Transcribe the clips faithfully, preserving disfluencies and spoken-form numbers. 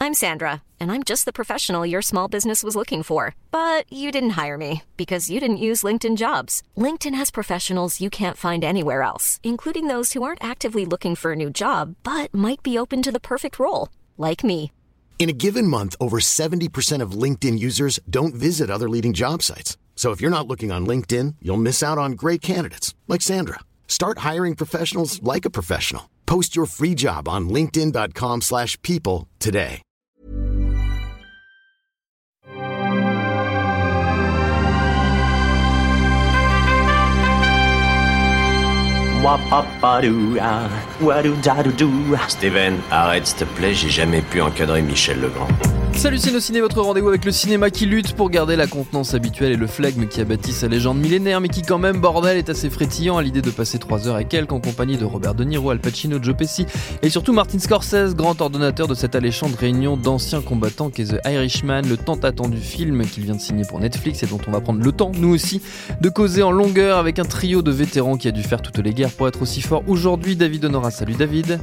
I'm Sandra, and I'm just the professional your small business was looking for. But you didn't hire me because you didn't use LinkedIn Jobs. LinkedIn has professionals you can't find anywhere else, including those who aren't actively looking for a new job, but might be open to the perfect role, like me. In a given month, over seventy percent of LinkedIn users don't visit other leading job sites. So if you're not looking on LinkedIn, you'll miss out on great candidates like Sandra. Start hiring professionals like a professional. Post your free job on linkedin.com slash people today. Steven, arrête s'il te plaît, j'ai jamais pu encadrer Michel Legrand. Salut Ciné, votre rendez-vous avec le cinéma qui lutte pour garder la contenance habituelle et le flegme qui a bâti sa légende millénaire, mais qui quand même, bordel, est assez frétillant à l'idée de passer trois heures et quelques en compagnie de Robert De Niro, Al Pacino, Joe Pesci et surtout Martin Scorsese, grand ordonnateur de cette alléchante réunion d'anciens combattants qu'est The Irishman, le tant attendu film qu'il vient de signer pour Netflix et dont on va prendre le temps, nous aussi, de causer en longueur avec un trio de vétérans qui a dû faire toutes les guerres pour être aussi fort aujourd'hui. David Honora, salut David.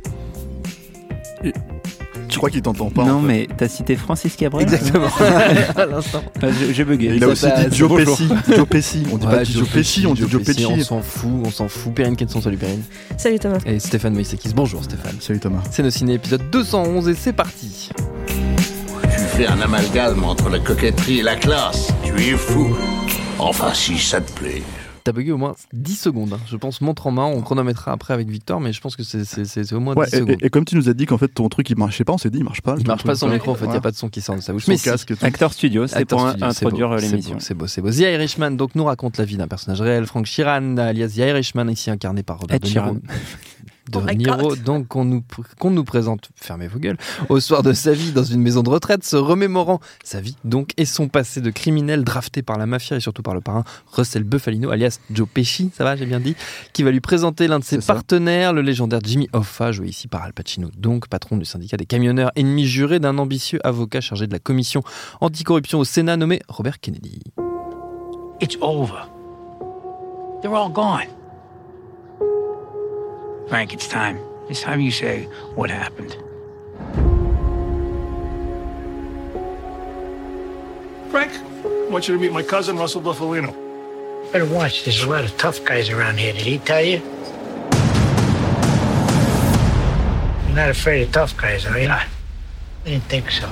Je crois qu'il t'entend pas. Non, en fait. mais t'as cité Francis Cabrel. Exactement. À l'instant. Enfin, j'ai, j'ai bugué. Il a aussi dit Joe Pesci. Joe Pesci. On dit Ouais, pas Joe Pesci, on dit Joe Pesci. On s'en fout, on s'en fout. Perrine Kenson, salut Perrine. Salut Thomas. Et Stéphane Moïsekis, bonjour Stéphane. Salut Thomas. C'est nos ciné épisode deux cent onze et c'est parti. Tu fais un amalgame entre la coquetterie et la classe. Tu es fou. Enfin, si ça te plaît. T'as bugué au moins dix secondes, hein. Je pense, montre en main, on chronométrera après avec Victor, mais je pense que c'est, c'est, c'est, c'est au moins ouais, dix et, secondes. Et, et comme tu nous as dit qu'en fait ton truc il marchait pas, on s'est dit il marche pas. Il marche pas son ouais. micro en fait, il ouais. n'y a pas de son qui sort de sa bouche. Son Mais casque si. et tout. Acteur studio, c'était Acteur pour studio, introduire c'est beau, l'émission. C'est beau, c'est beau, c'est beau. The Irishman donc nous raconte la vie d'un personnage réel, Frank Sheeran, alias The Irishman, ici incarné par Robert Ed De Niro. Sheeran. De Oh my Niro, God. donc qu'on nous, qu'on nous présente, fermez vos gueules, au soir de sa vie dans une maison de retraite, se remémorant sa vie donc et son passé de criminel drafté par la mafia et surtout par le parrain Russell Bufalino, alias Joe Pesci, ça va, j'ai bien dit, qui va lui présenter l'un de ses C'est ça. partenaires, le légendaire Jimmy Hoffa, joué ici par Al Pacino, donc patron du syndicat des camionneurs, ennemi juré d'un ambitieux avocat chargé de la commission anticorruption au Sénat nommé Robert Kennedy. It's over. They're all gone. Frank, it's time. It's time you say what happened. Frank, I want you to meet my cousin, Russell Bufalino. Better watch. There's a lot of tough guys around here. Did he tell you? You're not afraid of tough guys, are you? I didn't think so.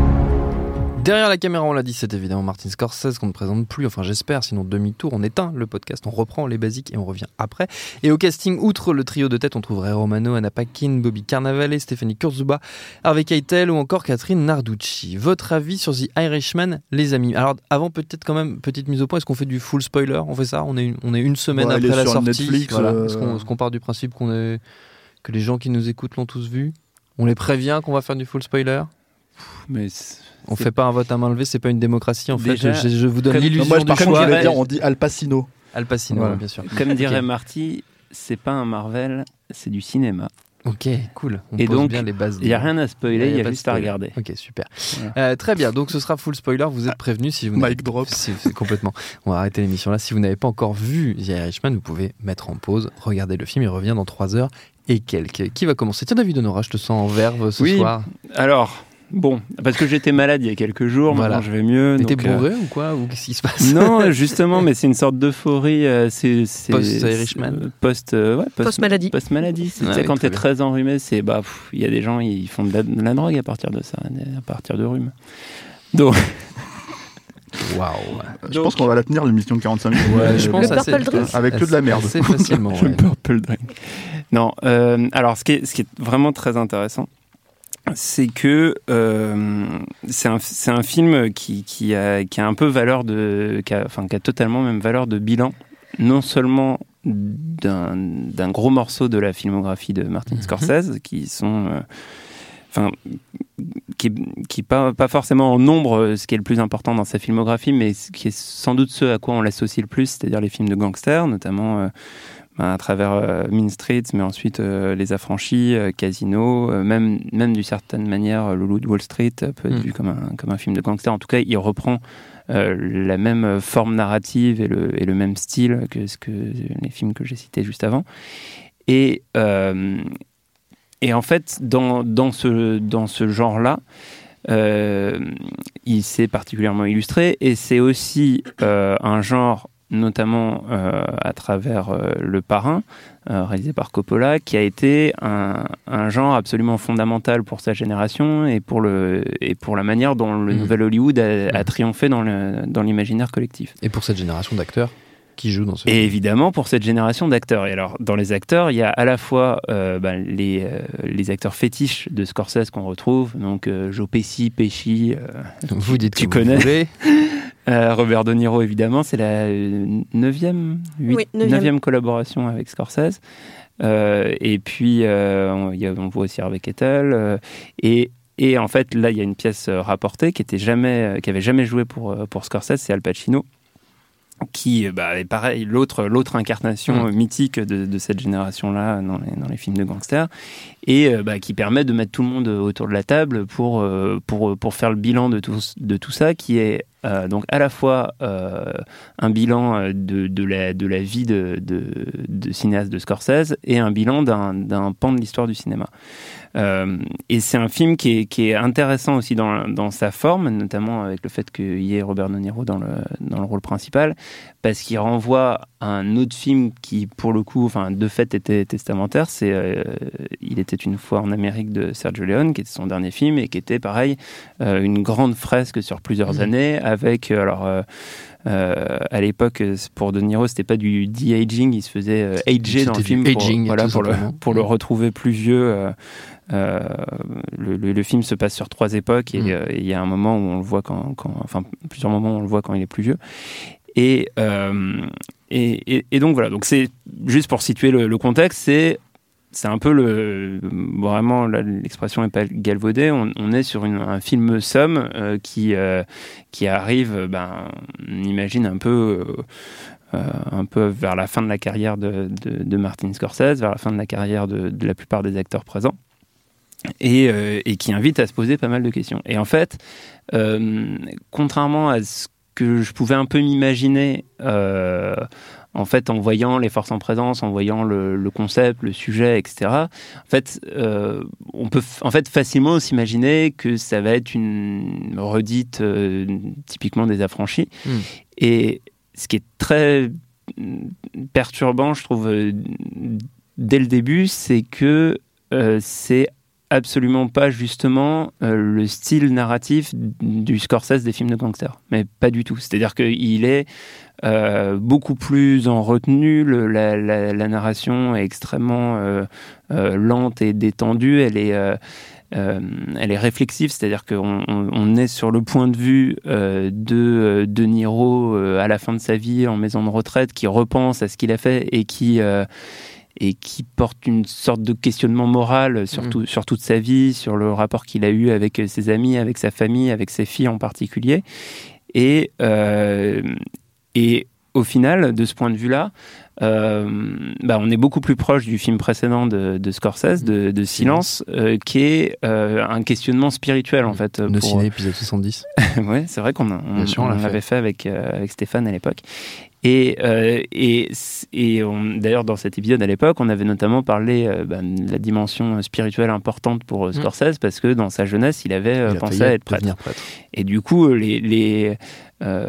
Derrière la caméra, on l'a dit, c'est évidemment Martin Scorsese qu'on ne présente plus, enfin j'espère, sinon demi-tour, on éteint le podcast, on reprend les basiques et on revient après. Et au casting, outre le trio de tête, on trouve Ray Romano, Anna Paquin, Bobby Cannavale, Stéphanie Kurzeba, Harvey Keitel ou encore Catherine Narducci. Votre avis sur The Irishman, les amis? Alors avant, peut-être quand même, petite mise au point, est-ce qu'on fait du full spoiler? On fait ça? On est une, on est une semaine Ouais, il après est la sur sortie. Netflix, Voilà. euh... Est-ce, qu'on, est-ce qu'on part du principe qu'on est, que les gens qui nous écoutent l'ont tous vu? On les prévient qu'on va faire du full spoiler? Mais c'est... On fait pas un vote à main levée, c'est pas une démocratie en Déjà, fait. Je, je vous donne comme- l'illusion Moi, du par contre, choix. je voulais dire, on dit Al Pacino. Al Pacino, Voilà. bien sûr. Comme dirait Ok. Marty, c'est pas un Marvel, c'est du cinéma. Ok, cool. On Et pose donc, bien les bases. Il n'y a rien à spoiler, il y a pas de juste à spoiler. regarder. Ok, super. Voilà. Euh, très bien, donc ce sera full spoiler. Vous êtes prévenus si vous Mic n'avez... drop. Si, si, complètement. On va arrêter l'émission là. Si vous n'avez pas encore vu The Irishman, vous pouvez mettre en pause, regarder le film. Il revient dans trois heures et quelques. Qui va commencer? Tiens, David Honora, je te sens en verve ce Oui. soir. Alors, bon, parce que j'étais malade il y a quelques jours, Voilà. maintenant je vais mieux. Mais t'es donc, euh, bourré ou quoi? Ou qu'est-ce qui se passe? Non, justement, mais c'est une sorte d'euphorie. euh, c'est, c'est, Post-Irishman. c'est, euh, Post, euh, ouais, post, Post-maladie. Post-maladie. C'est, Ah tu sais, oui, quand très t'es bien. très enrhumé, c'est bah, pff, il y a des gens, ils font de la, de la drogue à partir de ça, à partir de rhume. Donc, Waouh. Je pense qu'on va la tenir l'émission de quarante-cinq minutes. Ouais, je pense Le assez- Purple Drink. Avec que de la merde. Assez facilement. le ouais. Purple Drink. Non, euh, alors ce qui, est, ce qui est vraiment très intéressant, c'est que euh, c'est, un, c'est un film qui, qui, a, qui a un peu valeur de, qui a, enfin, qui a totalement même valeur de bilan, non seulement d'un, d'un gros morceau de la filmographie de Martin Scorsese, mmh. qui sont, euh, enfin, qui, qui pas, pas forcément en nombre ce qui est le plus important dans sa filmographie, mais ce qui est sans doute ce à quoi on l'associe le plus, c'est-à-dire les films de gangsters, notamment euh, ben, à travers euh, Mean Streets, mais ensuite euh, Les Affranchis, euh, Casino, euh, même, même d'une certaine manière, Le Loup de Wall Street peut être mmh. vu comme un, comme un film de gangster. En tout cas, il reprend euh, la même forme narrative et le, et le même style que, ce que les films que j'ai cités juste avant. Et, euh, et en fait, dans, dans, ce, dans ce genre-là, euh, il s'est particulièrement illustré, et c'est aussi euh, un genre, notamment euh, à travers euh, Le Parrain, euh, réalisé par Coppola, qui a été un, un genre absolument fondamental pour sa génération et pour, le, et pour la manière dont le mmh. nouvel Hollywood a, a triomphé dans, le, dans l'imaginaire collectif. Et pour cette génération d'acteurs qui jouent dans ce Et film. évidemment pour cette génération d'acteurs. Et alors, dans les acteurs, il y a à la fois euh, bah, les, euh, les acteurs fétiches de Scorsese qu'on retrouve, donc euh, Joe Pesci, Pesci, euh, donc vous dites tu que connais. Vous voulez. Euh, Robert De Niro, évidemment, c'est la neuvième, huit, oui, neuvième. neuvième collaboration avec Scorsese. Euh, et puis, euh, on, y a, on voit aussi Harvey Keitel. Euh, et, et en fait, là, il y a une pièce rapportée qui était jamais, qui avait jamais joué pour, pour Scorsese, c'est Al Pacino, qui bah, est pareil, l'autre, l'autre incarnation mmh. mythique de, de cette génération-là dans les, dans les films de gangsters, et euh, bah, qui permet de mettre tout le monde autour de la table pour, euh, pour, pour faire le bilan de tout, de tout ça, qui est euh, donc à la fois euh, un bilan de, de, la, de la vie de, de, de cinéaste de Scorsese et un bilan d'un, d'un pan de l'histoire du cinéma. Euh, et c'est un film qui est, qui est intéressant aussi dans, dans sa forme, notamment avec le fait qu'il y ait Robert De Niro dans le, dans le rôle principal, parce qu'il renvoie à un autre film qui, pour le coup, enfin, de fait, était testamentaire. C'est euh, Il était une fois en Amérique de Sergio Leone, qui était son dernier film, et qui était, pareil, euh, une grande fresque sur plusieurs mmh. années, avec... Alors, euh, Euh, à l'époque, pour De Niro, c'était pas du de-aging, il se faisait euh, ager dans le film pour, aging, voilà, pour, le, pour le mmh. retrouver plus vieux. Euh, euh, le, le, le film se passe sur trois époques et il mmh. euh, y a un moment où on le voit quand, quand, enfin plusieurs moments où on le voit quand il est plus vieux. Et, euh, et, et, et donc voilà. Donc c'est juste pour situer le, le contexte, c'est C'est un peu le. Vraiment, là, l'expression n'est pas galvaudée. On, on est sur une, un film somme euh, qui, euh, qui arrive, ben, on imagine un peu, euh, un peu vers la fin de la carrière de, de, de Martin Scorsese, vers la fin de la carrière de, de la plupart des acteurs présents, et, euh, et qui invite à se poser pas mal de questions. Et en fait, euh, contrairement à ce que je pouvais un peu m'imaginer. Euh, En fait, en voyant les forces en présence, en voyant le, le concept, le sujet, et cetera, en fait, euh, on peut f- en fait facilement s'imaginer que ça va être une redite euh, typiquement des Affranchis. Mmh. Et ce qui est très perturbant, je trouve, euh, dès le début, c'est que euh, c'est absolument pas justement euh, le style narratif du Scorsese des films de gangsters, mais pas du tout. C'est-à-dire qu'il est euh, beaucoup plus en retenue, le, la, la, la narration est extrêmement euh, euh, lente et détendue, elle est, euh, euh, elle est réflexive, c'est-à-dire qu'on on, on est sur le point de vue euh, de De Niro euh, à la fin de sa vie en maison de retraite, qui repense à ce qu'il a fait et qui... Euh, et qui porte une sorte de questionnement moral sur, tout, mmh. sur toute sa vie, sur le rapport qu'il a eu avec ses amis, avec sa famille, avec ses filles en particulier. Et, euh, et au final, de ce point de vue-là, euh, bah on est beaucoup plus proche du film précédent de, de Scorsese, de, de Silence, euh, qui est euh, un questionnement spirituel, en fait. Nos pour... ciné, épisode soixante-dix. Ouais, c'est vrai qu'on a, on, sûr, on, on l'a l'avait fait, fait avec, euh, avec Stéphane à l'époque. Et, euh, et, et on, d'ailleurs, dans cet épisode à l'époque, on avait notamment parlé euh, bah, de la dimension spirituelle importante pour euh, Scorsese, mmh. parce que dans sa jeunesse, il avait euh, il pensé à être prêtre. prêtre. Et du coup, les, les, euh,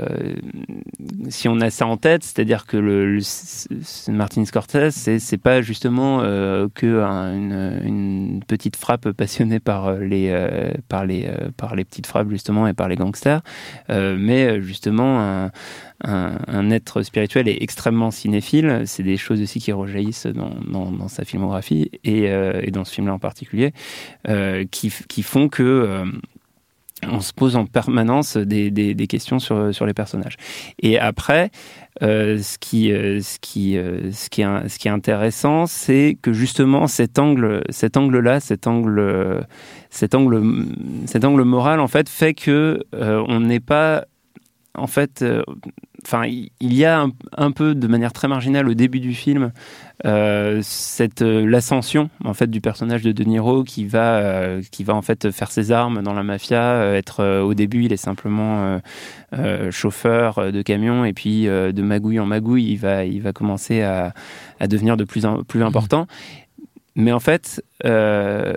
si on a ça en tête, c'est-à-dire que le, le, le Martin Scorsese, c'est, c'est pas justement euh, que un, une, une petite frappe passionnée par les, euh, par, les, euh, par les petites frappes, justement, et par les gangsters, euh, mais justement un, un, un être spirituel et extrêmement cinéphile. C'est des choses aussi qui rejaillissent dans, dans, dans sa filmographie et, euh, et dans ce film-là en particulier, euh, qui, qui font que euh, on se pose en permanence des, des, des questions sur, sur les personnages. Et après, euh, ce, qui, euh, ce, qui, euh, ce, qui est, ce qui est intéressant, c'est que justement cet angle, cet angle-là, cet angle, cet angle, cet angle moral, en fait, fait que euh, on n'est pas, en fait, euh, enfin, il y a un, un peu, de manière très marginale, au début du film, euh, cette euh, l'ascension en fait du personnage de De Niro qui va, euh, qui va en fait faire ses armes dans la mafia. Euh, être euh, au début, il est simplement euh, euh, chauffeur de camion, et puis euh, de magouille en magouille, il va, il va commencer à, à devenir de plus en plus important. Mais en fait, euh,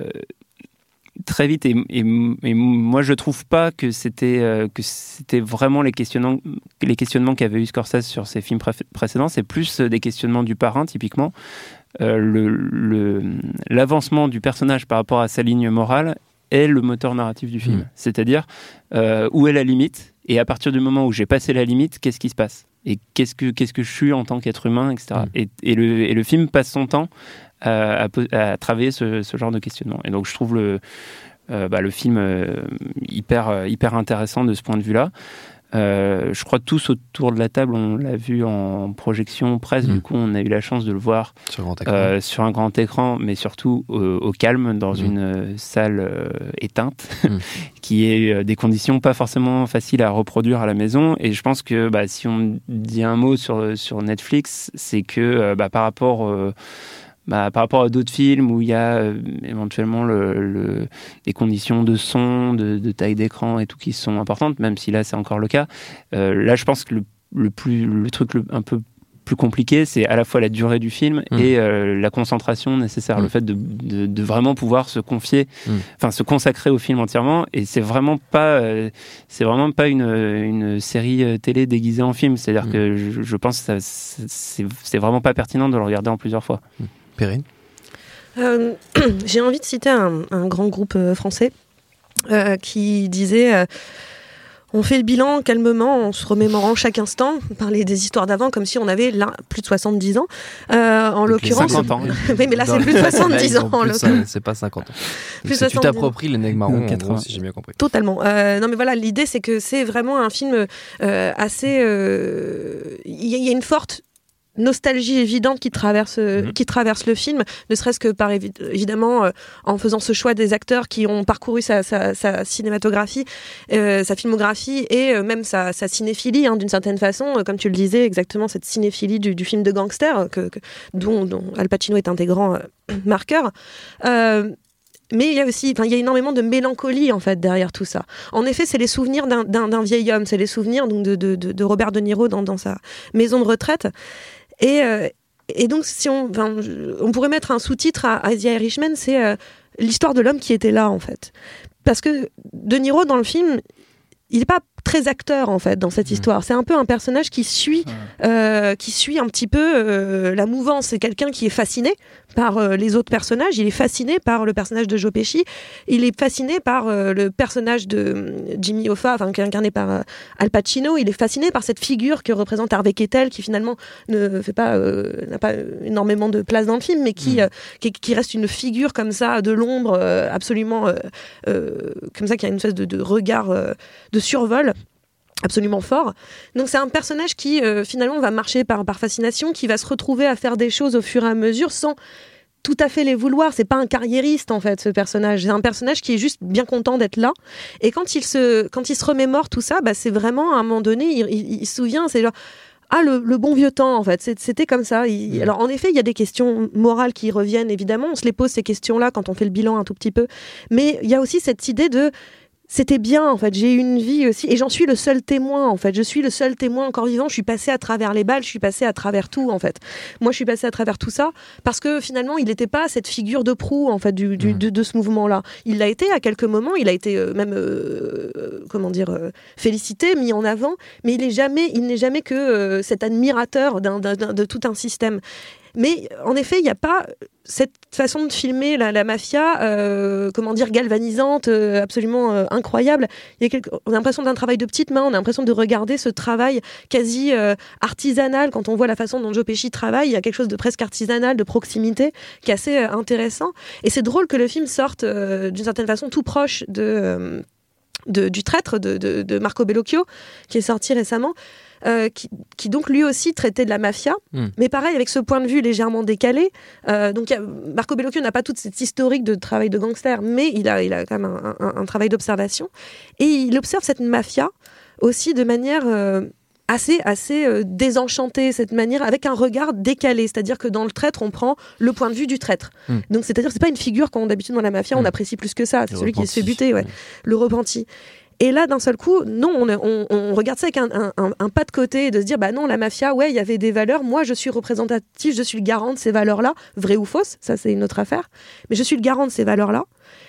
très vite, et, et, et moi je trouve pas que c'était, euh, que c'était vraiment les questionnements, les questionnements qu'avait eu Scorsese sur ses films pré- précédents, c'est plus des questionnements du parrain, typiquement. Euh, le, le, l'avancement du personnage par rapport à sa ligne morale est le moteur narratif du film. Mmh. C'est-à-dire, euh, où est la limite ? Et à partir du moment où j'ai passé la limite, qu'est-ce qui se passe ? Et qu'est-ce que, qu'est-ce que je suis en tant qu'être humain, et cetera. Mmh. Et, et, le, et le film passe son temps à, à, à travailler ce, ce genre de questionnement. Et donc, je trouve le, euh, bah, le film euh, hyper, hyper intéressant de ce point de vue-là. Euh, je crois que tous autour de la table, on l'a vu en projection presse. Mmh. Du coup, on a eu la chance de le voir sur, grand écran. Euh, sur un grand écran, mais surtout au, au calme, dans mmh. une euh, salle euh, éteinte, mmh. qui est euh, des conditions pas forcément faciles à reproduire à la maison. Et je pense que bah, si on dit un mot sur, sur Netflix, c'est que euh, bah, par rapport... Euh, Bah, par rapport à d'autres films où il y a euh, éventuellement le, le, des conditions de son, de, de taille d'écran et tout qui sont importantes, même si là c'est encore le cas. Euh, là, je pense que le, le, plus, le truc le, un peu plus compliqué, c'est à la fois la durée du film mmh. et euh, la concentration nécessaire, mmh. le fait de, de, de vraiment pouvoir se confier, enfin mmh. se consacrer au film entièrement. Et c'est vraiment pas, euh, c'est vraiment pas une, une série télé déguisée en film. C'est-à-dire mmh. que je, je pense que ça, c'est, c'est vraiment pas pertinent de le regarder en plusieurs fois. Mmh. Perrine ? euh, J'ai envie de citer un, un grand groupe euh, français euh, qui disait euh, on fait le bilan calmement en se remémorant chaque instant, parler des histoires d'avant comme si on avait là plus de soixante-dix ans. Euh, en Donc l'occurrence, cinquante ans. oui, mais là c'est plus de soixante-dix ans. En ça, c'est pas cinquante ans. Plus plus tu t'appropries les nègres marrons, en gros, si j'ai bien compris. Totalement. Euh, non mais voilà, l'idée c'est que c'est vraiment un film euh, assez. Il euh, y, y a une forte nostalgie évidente qui traverse, mmh. qui traverse le film, ne serait-ce que par évi- évidemment euh, en faisant ce choix des acteurs qui ont parcouru sa, sa, sa cinématographie, euh, sa filmographie et euh, même sa, sa cinéphilie hein, d'une certaine façon, euh, comme tu le disais exactement cette cinéphilie du, du film de gangster que, que, dont, dont Al Pacino est un des grands euh, marqueurs. Euh, Mais il y a aussi, enfin, il y a énormément de mélancolie en fait derrière tout ça. En effet, c'est les souvenirs d'un, d'un, d'un vieil homme, c'est les souvenirs donc de, de, de, de Robert De Niro dans, dans sa maison de retraite. Et, euh, et donc, si on, enfin, on pourrait mettre un sous-titre à, à The Irishman, c'est euh, l'histoire de l'homme qui était là, en fait. Parce que De Niro, dans le film, il n'est pas très acteur, en fait, dans cette mmh. histoire. C'est un peu un personnage qui suit, euh, qui suit un petit peu euh, la mouvance. C'est quelqu'un qui est fasciné par euh, les autres personnages. Il est fasciné par le personnage de Joe Pesci. Il est fasciné par euh, le personnage de euh, Jimmy Hoffa, enfin, qui est incarné par euh, Al Pacino. Il est fasciné par cette figure que représente Harvey Keitel, qui finalement ne fait pas, euh, n'a pas énormément de place dans le film, mais qui, mmh. euh, qui, qui reste une figure comme ça de l'ombre, euh, absolument euh, euh, comme ça, qui a une espèce de, de regard euh, de survol absolument fort. Donc c'est un personnage qui euh, finalement va marcher par, par fascination, qui va se retrouver à faire des choses au fur et à mesure sans tout à fait les vouloir. C'est pas un carriériste en fait, ce personnage. C'est un personnage qui est juste bien content d'être là. Et quand il se, quand il se remémore tout ça, bah, c'est vraiment à un moment donné, il, il, il se souvient, c'est genre ah, le, le bon vieux temps, en fait. C'était comme ça. Il, alors, en effet, il y a des questions morales qui reviennent, évidemment. On se les pose, ces questions-là, quand on fait le bilan un tout petit peu. Mais il y a aussi cette idée de c'était bien, en fait, j'ai eu une vie aussi, et j'en suis le seul témoin, en fait, je suis le seul témoin encore vivant, je suis passée à travers les balles, je suis passée à travers tout, en fait. Moi, je suis passée à travers tout ça, parce que finalement, il n'était pas cette figure de proue, en fait, du, du, mmh. de, de ce mouvement-là. Il l'a été à quelques moments, il a été euh, même, euh, euh, comment dire, euh, félicité, mis en avant, mais il n'est jamais, il n'est jamais que euh, cet admirateur d'un, d'un, d'un, de tout un système. Mais en effet, il n'y a pas cette façon de filmer la, la mafia, euh, comment dire, galvanisante, euh, absolument euh, incroyable. Il y a quelque... On a l'impression d'un travail de petite main, on a l'impression de regarder ce travail quasi euh, artisanal. Quand on voit la façon dont Joe Pesci travaille, il y a quelque chose de presque artisanal, de proximité, qui est assez euh, intéressant. Et c'est drôle que le film sorte euh, d'une certaine façon tout proche de, euh, de, du Traître de, de, de Marco Bellocchio, qui est sorti récemment. Euh, qui, qui donc lui aussi traitait de la mafia, mmh. mais pareil avec ce point de vue légèrement décalé. Euh, donc y a, Marco Bellocchio n'a pas toute cette historique de travail de gangster, mais il a, il a quand même un, un, un travail d'observation, et il observe cette mafia aussi de manière euh, assez, assez euh, désenchantée, cette manière avec un regard décalé, c'est-à-dire que dans le Traître, on prend le point de vue du traître. Mmh. Donc c'est-à-dire que c'est pas une figure qu'on d'habitude dans la mafia, mmh. on apprécie plus que ça, c'est le celui repenti. Qui se fait buter, ouais. Mmh. Le repenti. Et là, d'un seul coup, non, on, on, on regarde ça avec un, un, un, un pas de côté et de se dire, bah non, la mafia, ouais, il y avait des valeurs. Moi, je suis représentatif, je suis le garant de ces valeurs-là, vraies ou fausses, ça c'est une autre affaire. Mais je suis le garant de ces valeurs-là.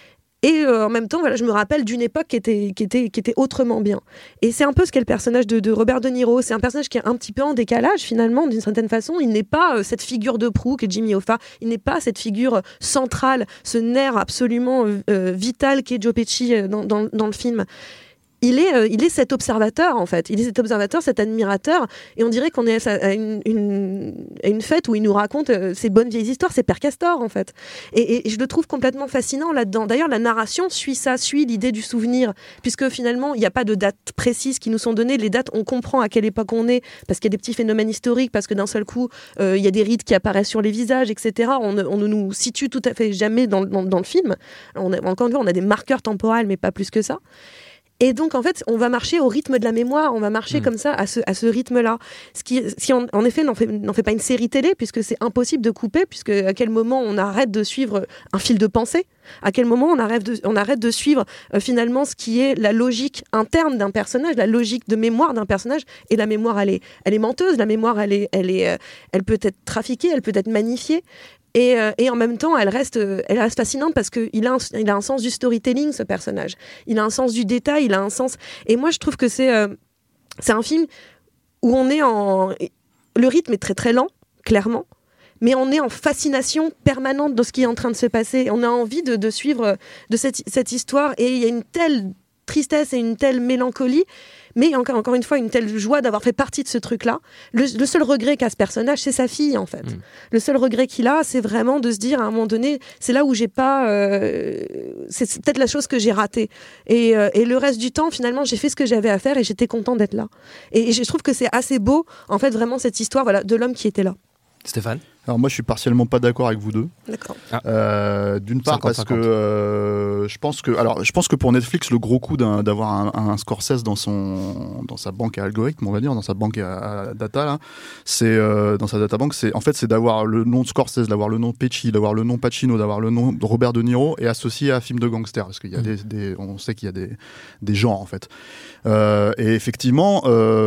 Et euh, en même temps, voilà, je me rappelle d'une époque qui était, qui, était, qui était autrement bien. Et c'est un peu ce qu'est le personnage de, de Robert De Niro. C'est un personnage qui est un petit peu en décalage, finalement, d'une certaine façon. Il n'est pas euh, cette figure de proue qu'est Jimmy Hoffa. Il n'est pas cette figure euh, centrale, ce nerf absolument euh, vital qu'est Joe Pesci euh, dans, dans, dans le film. Il est, euh, il est cet observateur, en fait. Il est cet observateur, cet admirateur. Et on dirait qu'on est à une, une, à une fête où il nous raconte euh, ces bonnes vieilles histoires. C'est Père Castor, en fait. Et, et je le trouve complètement fascinant là-dedans. D'ailleurs, la narration suit ça, suit l'idée du souvenir. Puisque finalement, il n'y a pas de dates précises qui nous sont données. Les dates, on comprend à quelle époque on est. Parce qu'il y a des petits phénomènes historiques. Parce que d'un seul coup, euh, il y a des rides qui apparaissent sur les visages, et cetera. On, on ne nous situe tout à fait jamais dans, dans, dans le film. On a, encore une fois, on a des marqueurs temporels, mais pas plus que ça. Et donc, en fait, on va marcher au rythme de la mémoire, on va marcher mmh. comme ça, à ce, à ce rythme-là. Ce qui, si on, en effet, n'en fait, n'en fait pas une série télé, puisque c'est impossible de couper, puisque à quel moment on arrête de suivre un fil de pensée, à quel moment on arrête de, on arrête de suivre euh, finalement ce qui est la logique interne d'un personnage, la logique de mémoire d'un personnage, et la mémoire, elle est, elle est menteuse, la mémoire, elle, est, elle, est, euh, elle peut être trafiquée, elle peut être magnifiée. Et, euh, et en même temps, elle reste, elle reste fascinante parce qu'il a, un, il a un sens du storytelling, ce personnage. Il a un sens du détail, il a un sens... Et moi, je trouve que c'est, euh, c'est un film où on est en... Le rythme est très très lent, clairement, mais on est en fascination permanente de ce qui est en train de se passer. On a envie de, de suivre de cette, cette histoire, et il y a une telle tristesse et une telle mélancolie, mais encore, encore une fois, une telle joie d'avoir fait partie de ce truc-là. Le, le seul regret qu'a ce personnage, c'est sa fille, en fait. Mmh. Le seul regret qu'il a, c'est vraiment de se dire, à un moment donné, c'est là où j'ai pas... Euh, c'est, c'est peut-être la chose que j'ai ratée. Et, euh, et le reste du temps, finalement, j'ai fait ce que j'avais à faire et j'étais content d'être là. Et, et je trouve que c'est assez beau, en fait, vraiment, cette histoire, voilà, de l'homme qui était là. Stéphane ? Alors moi je suis partiellement pas d'accord avec vous deux. D'accord. Ah. Euh, d'une part cinquante, parce cinquante. que euh, je pense que alors je pense que pour Netflix le gros coup d'un, d'avoir un, un Scorsese dans son dans sa banque à algorithmes, on va dire, dans sa banque à, à data là, c'est euh, dans sa databank, c'est en fait c'est d'avoir le nom de Scorsese, d'avoir le nom de Pesci, d'avoir le nom Pacino, d'avoir le nom de Robert De Niro et associé à un film de gangster, parce qu'il y a mmh. des, des on sait qu'il y a des des genres en fait. Euh, et effectivement,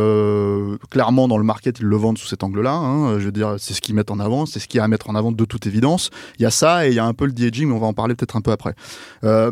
euh, clairement dans le market ils le vendent sous cet angle-là. Hein, je veux dire, c'est ce qu'ils mettent en avant, c'est ce qu'il y a à mettre en avant de toute évidence. Il y a ça et il y a un peu le de-aging, mais on va en parler peut-être un peu après. Euh,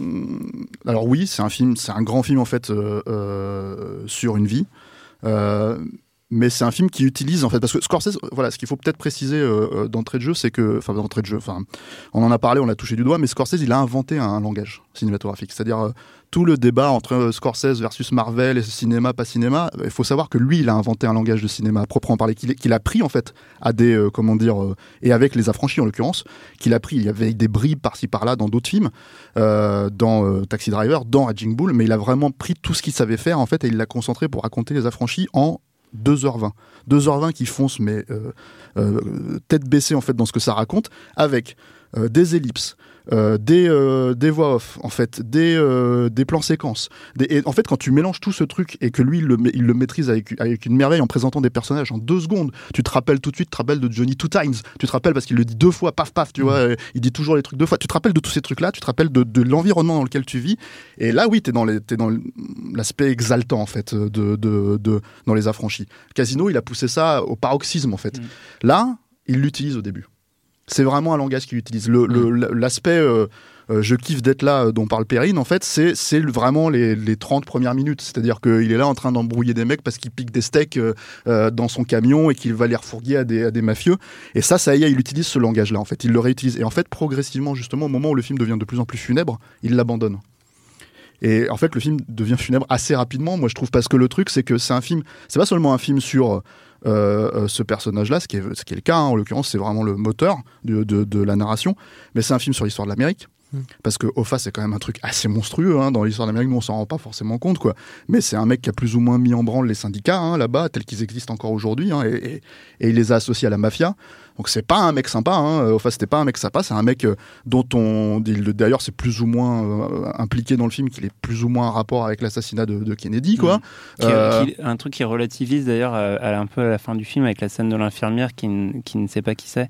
alors oui, c'est un film, c'est un grand film en fait euh, euh, sur une vie. Euh, mais c'est un film qui utilise en fait, parce que Scorsese, voilà, ce qu'il faut peut-être préciser euh, d'entrée de jeu, c'est que, enfin d'entrée de jeu, enfin, on en a parlé, on l'a touché du doigt, mais Scorsese, il a inventé un, un langage cinématographique, c'est-à-dire euh, tout le débat entre euh, Scorsese versus Marvel et cinéma, pas cinéma. Il faut savoir que lui, il a inventé un langage de cinéma à proprement parler, qu'il, qu'il a pris en fait à des, euh, comment dire, euh, et avec Les Affranchis en l'occurrence, qu'il a pris. Il y avait des bribes par-ci par-là dans d'autres films, euh, dans euh, Taxi Driver, dans Raging Bull, mais il a vraiment pris tout ce qu'il savait faire en fait et il l'a concentré pour raconter Les Affranchis en deux heures vingt. deux heures vingt qui foncent, mais euh, euh, tête baissée en fait dans ce que ça raconte, avec euh, des ellipses, euh, des, euh, des voix off, en fait, des, euh, des plans séquences. Des, et en fait, quand tu mélanges tout ce truc et que lui, il le, il le maîtrise avec, avec une merveille en présentant des personnages en deux secondes, tu te rappelles tout de suite, tu te rappelles de Johnny Two Times, tu te rappelles parce qu'il le dit deux fois, paf, paf, tu mmh. vois, il dit toujours les trucs deux fois, tu te rappelles de tous ces trucs-là, tu te rappelles de, de l'environnement dans lequel tu vis, et là, oui, t'es dans, les, t'es dans l'aspect exaltant, en fait, de, de, de, dans Les Affranchis. Casino, il a poussé ça au paroxysme, en fait. Mmh. Là, il l'utilise au début. C'est vraiment un langage qu'il utilise. Le, mmh. le, l'aspect euh, euh, je kiffe d'être là euh, dont parle Perrine, en fait, c'est, c'est vraiment les, les trente premières minutes. C'est-à-dire qu'il est là en train d'embrouiller des mecs parce qu'il pique des steaks euh, euh, dans son camion et qu'il va les refourguer à des, à des mafieux. Et ça, ça y est, il utilise ce langage-là, en fait. Il le réutilise. Et en fait, progressivement, justement, au moment où le film devient de plus en plus funèbre, il l'abandonne. Et en fait, le film devient funèbre assez rapidement, moi je trouve, parce que le truc, c'est que c'est un film, c'est pas seulement un film sur euh, ce personnage-là, ce qui est, ce qui est le cas, hein, en l'occurrence, c'est vraiment le moteur de, de, de la narration, mais c'est un film sur l'histoire de l'Amérique. Parce que Hoffa, c'est quand même un truc assez monstrueux hein, dans l'histoire de l'Amérique, nous on s'en rend pas forcément compte, quoi. Mais c'est un mec qui a plus ou moins mis en branle les syndicats hein, là-bas, tels qu'ils existent encore aujourd'hui, hein, et, et, et il les a associés à la mafia. Donc c'est pas un mec sympa, hein. Hoffa c'était pas un mec sympa, c'est un mec euh, dont on, d'ailleurs c'est plus ou moins euh, impliqué dans le film, qu'il est plus ou moins en rapport avec l'assassinat de, de Kennedy, quoi. Mmh. Euh... Qui, qui, un truc qui relativise d'ailleurs à, à un peu à la fin du film avec la scène de l'infirmière qui, qui ne sait pas qui c'est.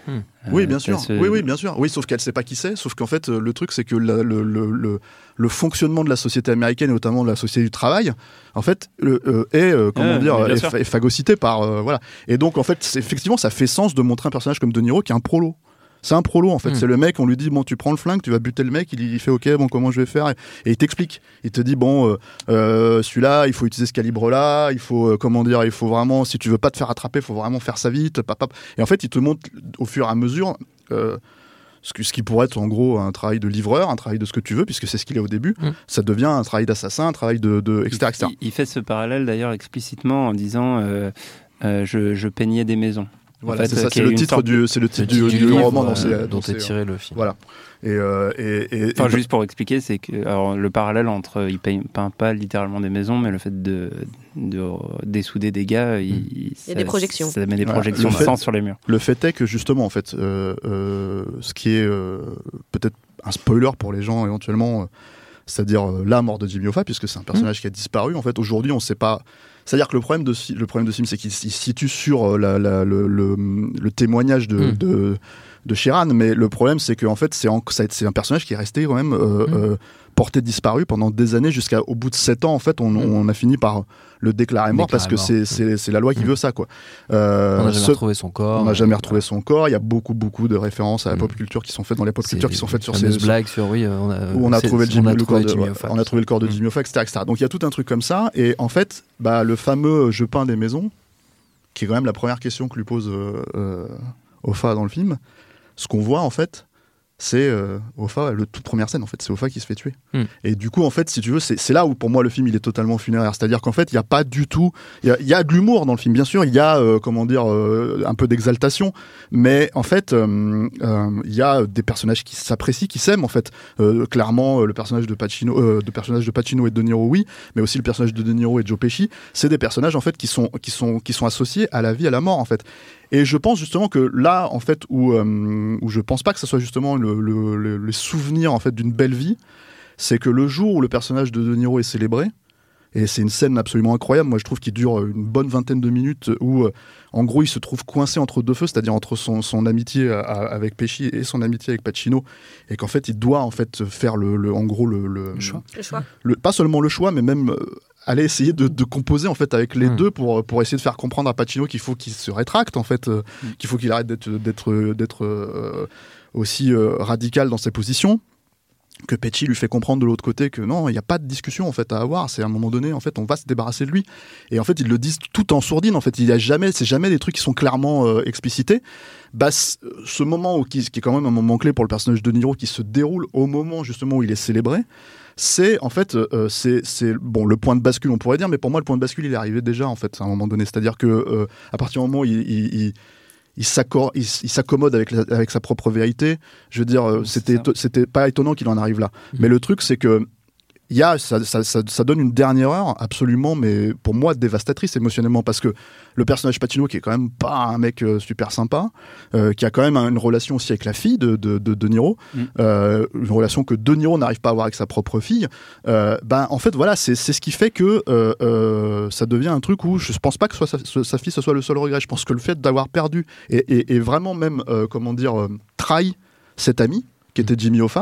Mmh. Oui, bien sûr. Ce... Oui, oui, bien sûr. Oui, sauf qu'elle sait pas qui c'est. Sauf qu'en fait, le truc, c'est que la, le, le, le, le fonctionnement de la société américaine, et notamment de la société du travail, en fait, le, euh, est euh, comment ah, dire, est, est phagocyté par euh, voilà. Et donc, en fait, effectivement, ça fait sens de montrer un personnage comme De Niro qui est un prolo. C'est un prolo en fait, mmh. c'est le mec, on lui dit bon tu prends le flingue, tu vas buter le mec, il, il fait ok bon comment je vais faire et, et il t'explique, il te dit bon euh, euh, celui-là il faut utiliser ce calibre là, il faut euh, comment dire, il faut vraiment si tu veux pas te faire attraper, il faut vraiment faire ça vite, pap, pap. Et en fait il te montre au fur et à mesure euh, ce, que, ce qui pourrait être en gros un travail de livreur, un travail de ce que tu veux puisque c'est ce qu'il est au début, mmh. ça devient un travail d'assassin, un travail de, de et cetera, et cetera. Il, il fait ce parallèle d'ailleurs explicitement en disant euh, euh, je, je peignais des maisons. Voilà, en fait, c'est ça, c'est le titre du, c'est le titre du, du, du, du roman euh, dont, c'est, dont est tiré le film. Voilà. Et, euh, et, et, enfin, et juste pour expliquer, c'est que alors, le parallèle entre il peint, peint pas littéralement des maisons, mais le fait de, de dessouder des gars, il, il y ça, a des projections. Ça met des projections voilà, de sang sur les murs. Le fait est que justement, en fait, euh, euh, ce qui est euh, peut-être un spoiler pour les gens éventuellement, euh, c'est-à-dire euh, la mort de Jimmy Hoffa, puisque c'est un personnage mmh. qui a disparu. En fait, aujourd'hui, on ne sait pas. C'est-à-dire que le problème de le problème de ce film, c'est qu'il se situe sur la, la, le, le, le témoignage de, mmh. de de Sheeran, mais le problème c'est que en fait c'est, en, c'est un personnage qui est resté quand même euh, mmh. euh, porté disparu pendant des années jusqu'au bout de sept ans en fait on, mmh. on a fini par le déclarer mort parce que mort. C'est, c'est, c'est la loi qui mmh. veut ça quoi. Euh, on n'a jamais ce, retrouvé son corps. On n'a jamais retrouvé son corps. Il y a beaucoup beaucoup de références à la pop culture qui sont faites dans les pop culture qui sont faites sur ces blagues sur oui on a, où on a trouvé le Jimmy, le corps de, Jimmy Hoffa. On a trouvé le corps de Jimmy Hoffa, et cetera, et cetera. Donc il y a tout un truc comme ça et en fait bah le fameux je peins des maisons qui est quand même la première question que lui pose euh, euh, Hoffa dans le film. Ce qu'on voit en fait, c'est euh, Hoffa, la toute première scène en fait, c'est Hoffa qui se fait tuer. Mm. Et du coup en fait, si tu veux, c'est, c'est là où pour moi le film il est totalement funéraire. C'est-à-dire qu'en fait, il y a pas du tout, il y, y a de l'humour dans le film, bien sûr, il y a euh, comment dire euh, un peu d'exaltation, mais en fait, il euh, euh, y a des personnages qui s'apprécient, qui s'aiment en fait. Euh, clairement, le personnage de Pacino, euh, de personnage de Pacino et de De Niro, oui, mais aussi le personnage de De Niro et de Joe Pesci, c'est des personnages en fait qui sont qui sont qui sont associés à la vie, à la mort en fait. Et je pense justement que là, en fait, où, euh, où je pense pas que ce soit justement le, le, le, le souvenir en fait d'une belle vie, c'est que le jour où le personnage de De Niro est célébré, et c'est une scène absolument incroyable, moi je trouve qu'il dure une bonne vingtaine de minutes, où euh, en gros il se trouve coincé entre deux feux, c'est-à-dire entre son, son amitié à, avec Pesci et son amitié avec Pacino, et qu'en fait il doit en fait faire le, le en gros le, le, le choix, le choix. Le, pas seulement le choix, mais même euh, aller essayer de, de composer en fait avec les mmh. deux pour pour essayer de faire comprendre à Pacino qu'il faut qu'il se rétracte en fait, euh, mmh. qu'il faut qu'il arrête d'être d'être d'être euh, aussi euh, radical dans ses positions. Que Pesci lui fait comprendre de l'autre côté que non, il n'y a pas de discussion en fait à avoir. C'est à un moment donné, en fait, on va se débarrasser de lui. Et en fait, ils le disent tout en sourdine. En fait, il y a jamais, c'est jamais des trucs qui sont clairement euh, explicités. Bah, ce moment où, qui, qui est quand même un moment clé pour le personnage de Niro, qui se déroule au moment justement où il est célébré. C'est en fait, euh, c'est, c'est bon le point de bascule, on pourrait dire, mais pour moi le point de bascule, il est arrivé déjà en fait à un moment donné. C'est-à-dire que euh, à partir du moment où il, il, il Il, s'accor- il, il s'accommode avec, la, avec sa propre vérité. Je veux dire, euh, c'était, éto- c'était pas étonnant qu'il en arrive là. Mmh. Mais le truc, c'est que y a, ça, ça, ça, ça donne une dernière heure absolument, mais pour moi, dévastatrice émotionnellement, parce que le personnage Pacino, qui est quand même pas un mec euh, super sympa, euh, qui a quand même une relation aussi avec la fille de De, de, de Niro, mmh. euh, une relation que De Niro n'arrive pas à avoir avec sa propre fille, euh, ben, en fait, voilà, c'est, c'est ce qui fait que euh, euh, ça devient un truc où je pense pas que soit sa, sa fille ce soit le seul regret. Je pense que le fait d'avoir perdu et, et, et vraiment même, euh, comment dire, euh, trahi cet ami, qui était Jimmy Hoffa,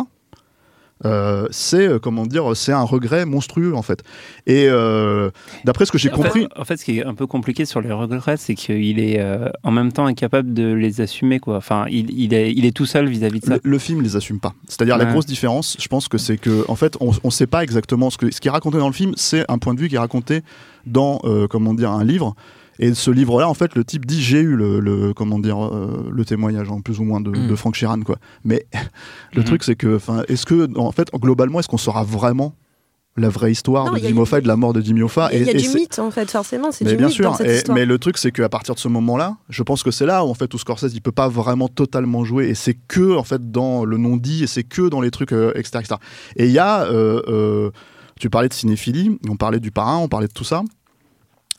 Euh, c'est euh, comment dire, c'est un regret monstrueux en fait. Et euh, d'après ce que j'ai en compris, fait, en fait, ce qui est un peu compliqué sur les regrets, c'est qu'il est euh, en même temps incapable de les assumer, quoi. Enfin, il, il est, il est tout seul vis-à-vis de ça. Le, le film les assume pas. C'est-à-dire ouais. la grosse différence, je pense que c'est que en fait, on, on sait pas exactement ce que ce qui est raconté dans le film, c'est un point de vue qui est raconté dans euh, comment dire un livre. Et ce livre-là, en fait, le type dit j'ai eu le, le comment dire euh, le témoignage en plus ou moins de, mmh. de Frank Sheeran, quoi. Mais le mmh. truc, c'est que, enfin, est-ce que, en fait, globalement, est-ce qu'on saura vraiment la vraie histoire non, de Jimmy Hoffa et de la mort de Jimmy Hoffa? Il y a, et, y a et du mythe, en fait, forcément, c'est mais du bien mythe sûr, dans cette et, histoire. Mais le truc, c'est qu'à partir de ce moment-là, je pense que c'est là où, en fait, où Scorsese, il peut pas vraiment totalement jouer, et c'est que, en fait, dans le non-dit, et c'est que dans les trucs, euh, et cetera, et cetera. Et il y a, euh, euh, tu parlais de cinéphilie, on parlait du parrain, on parlait de tout ça.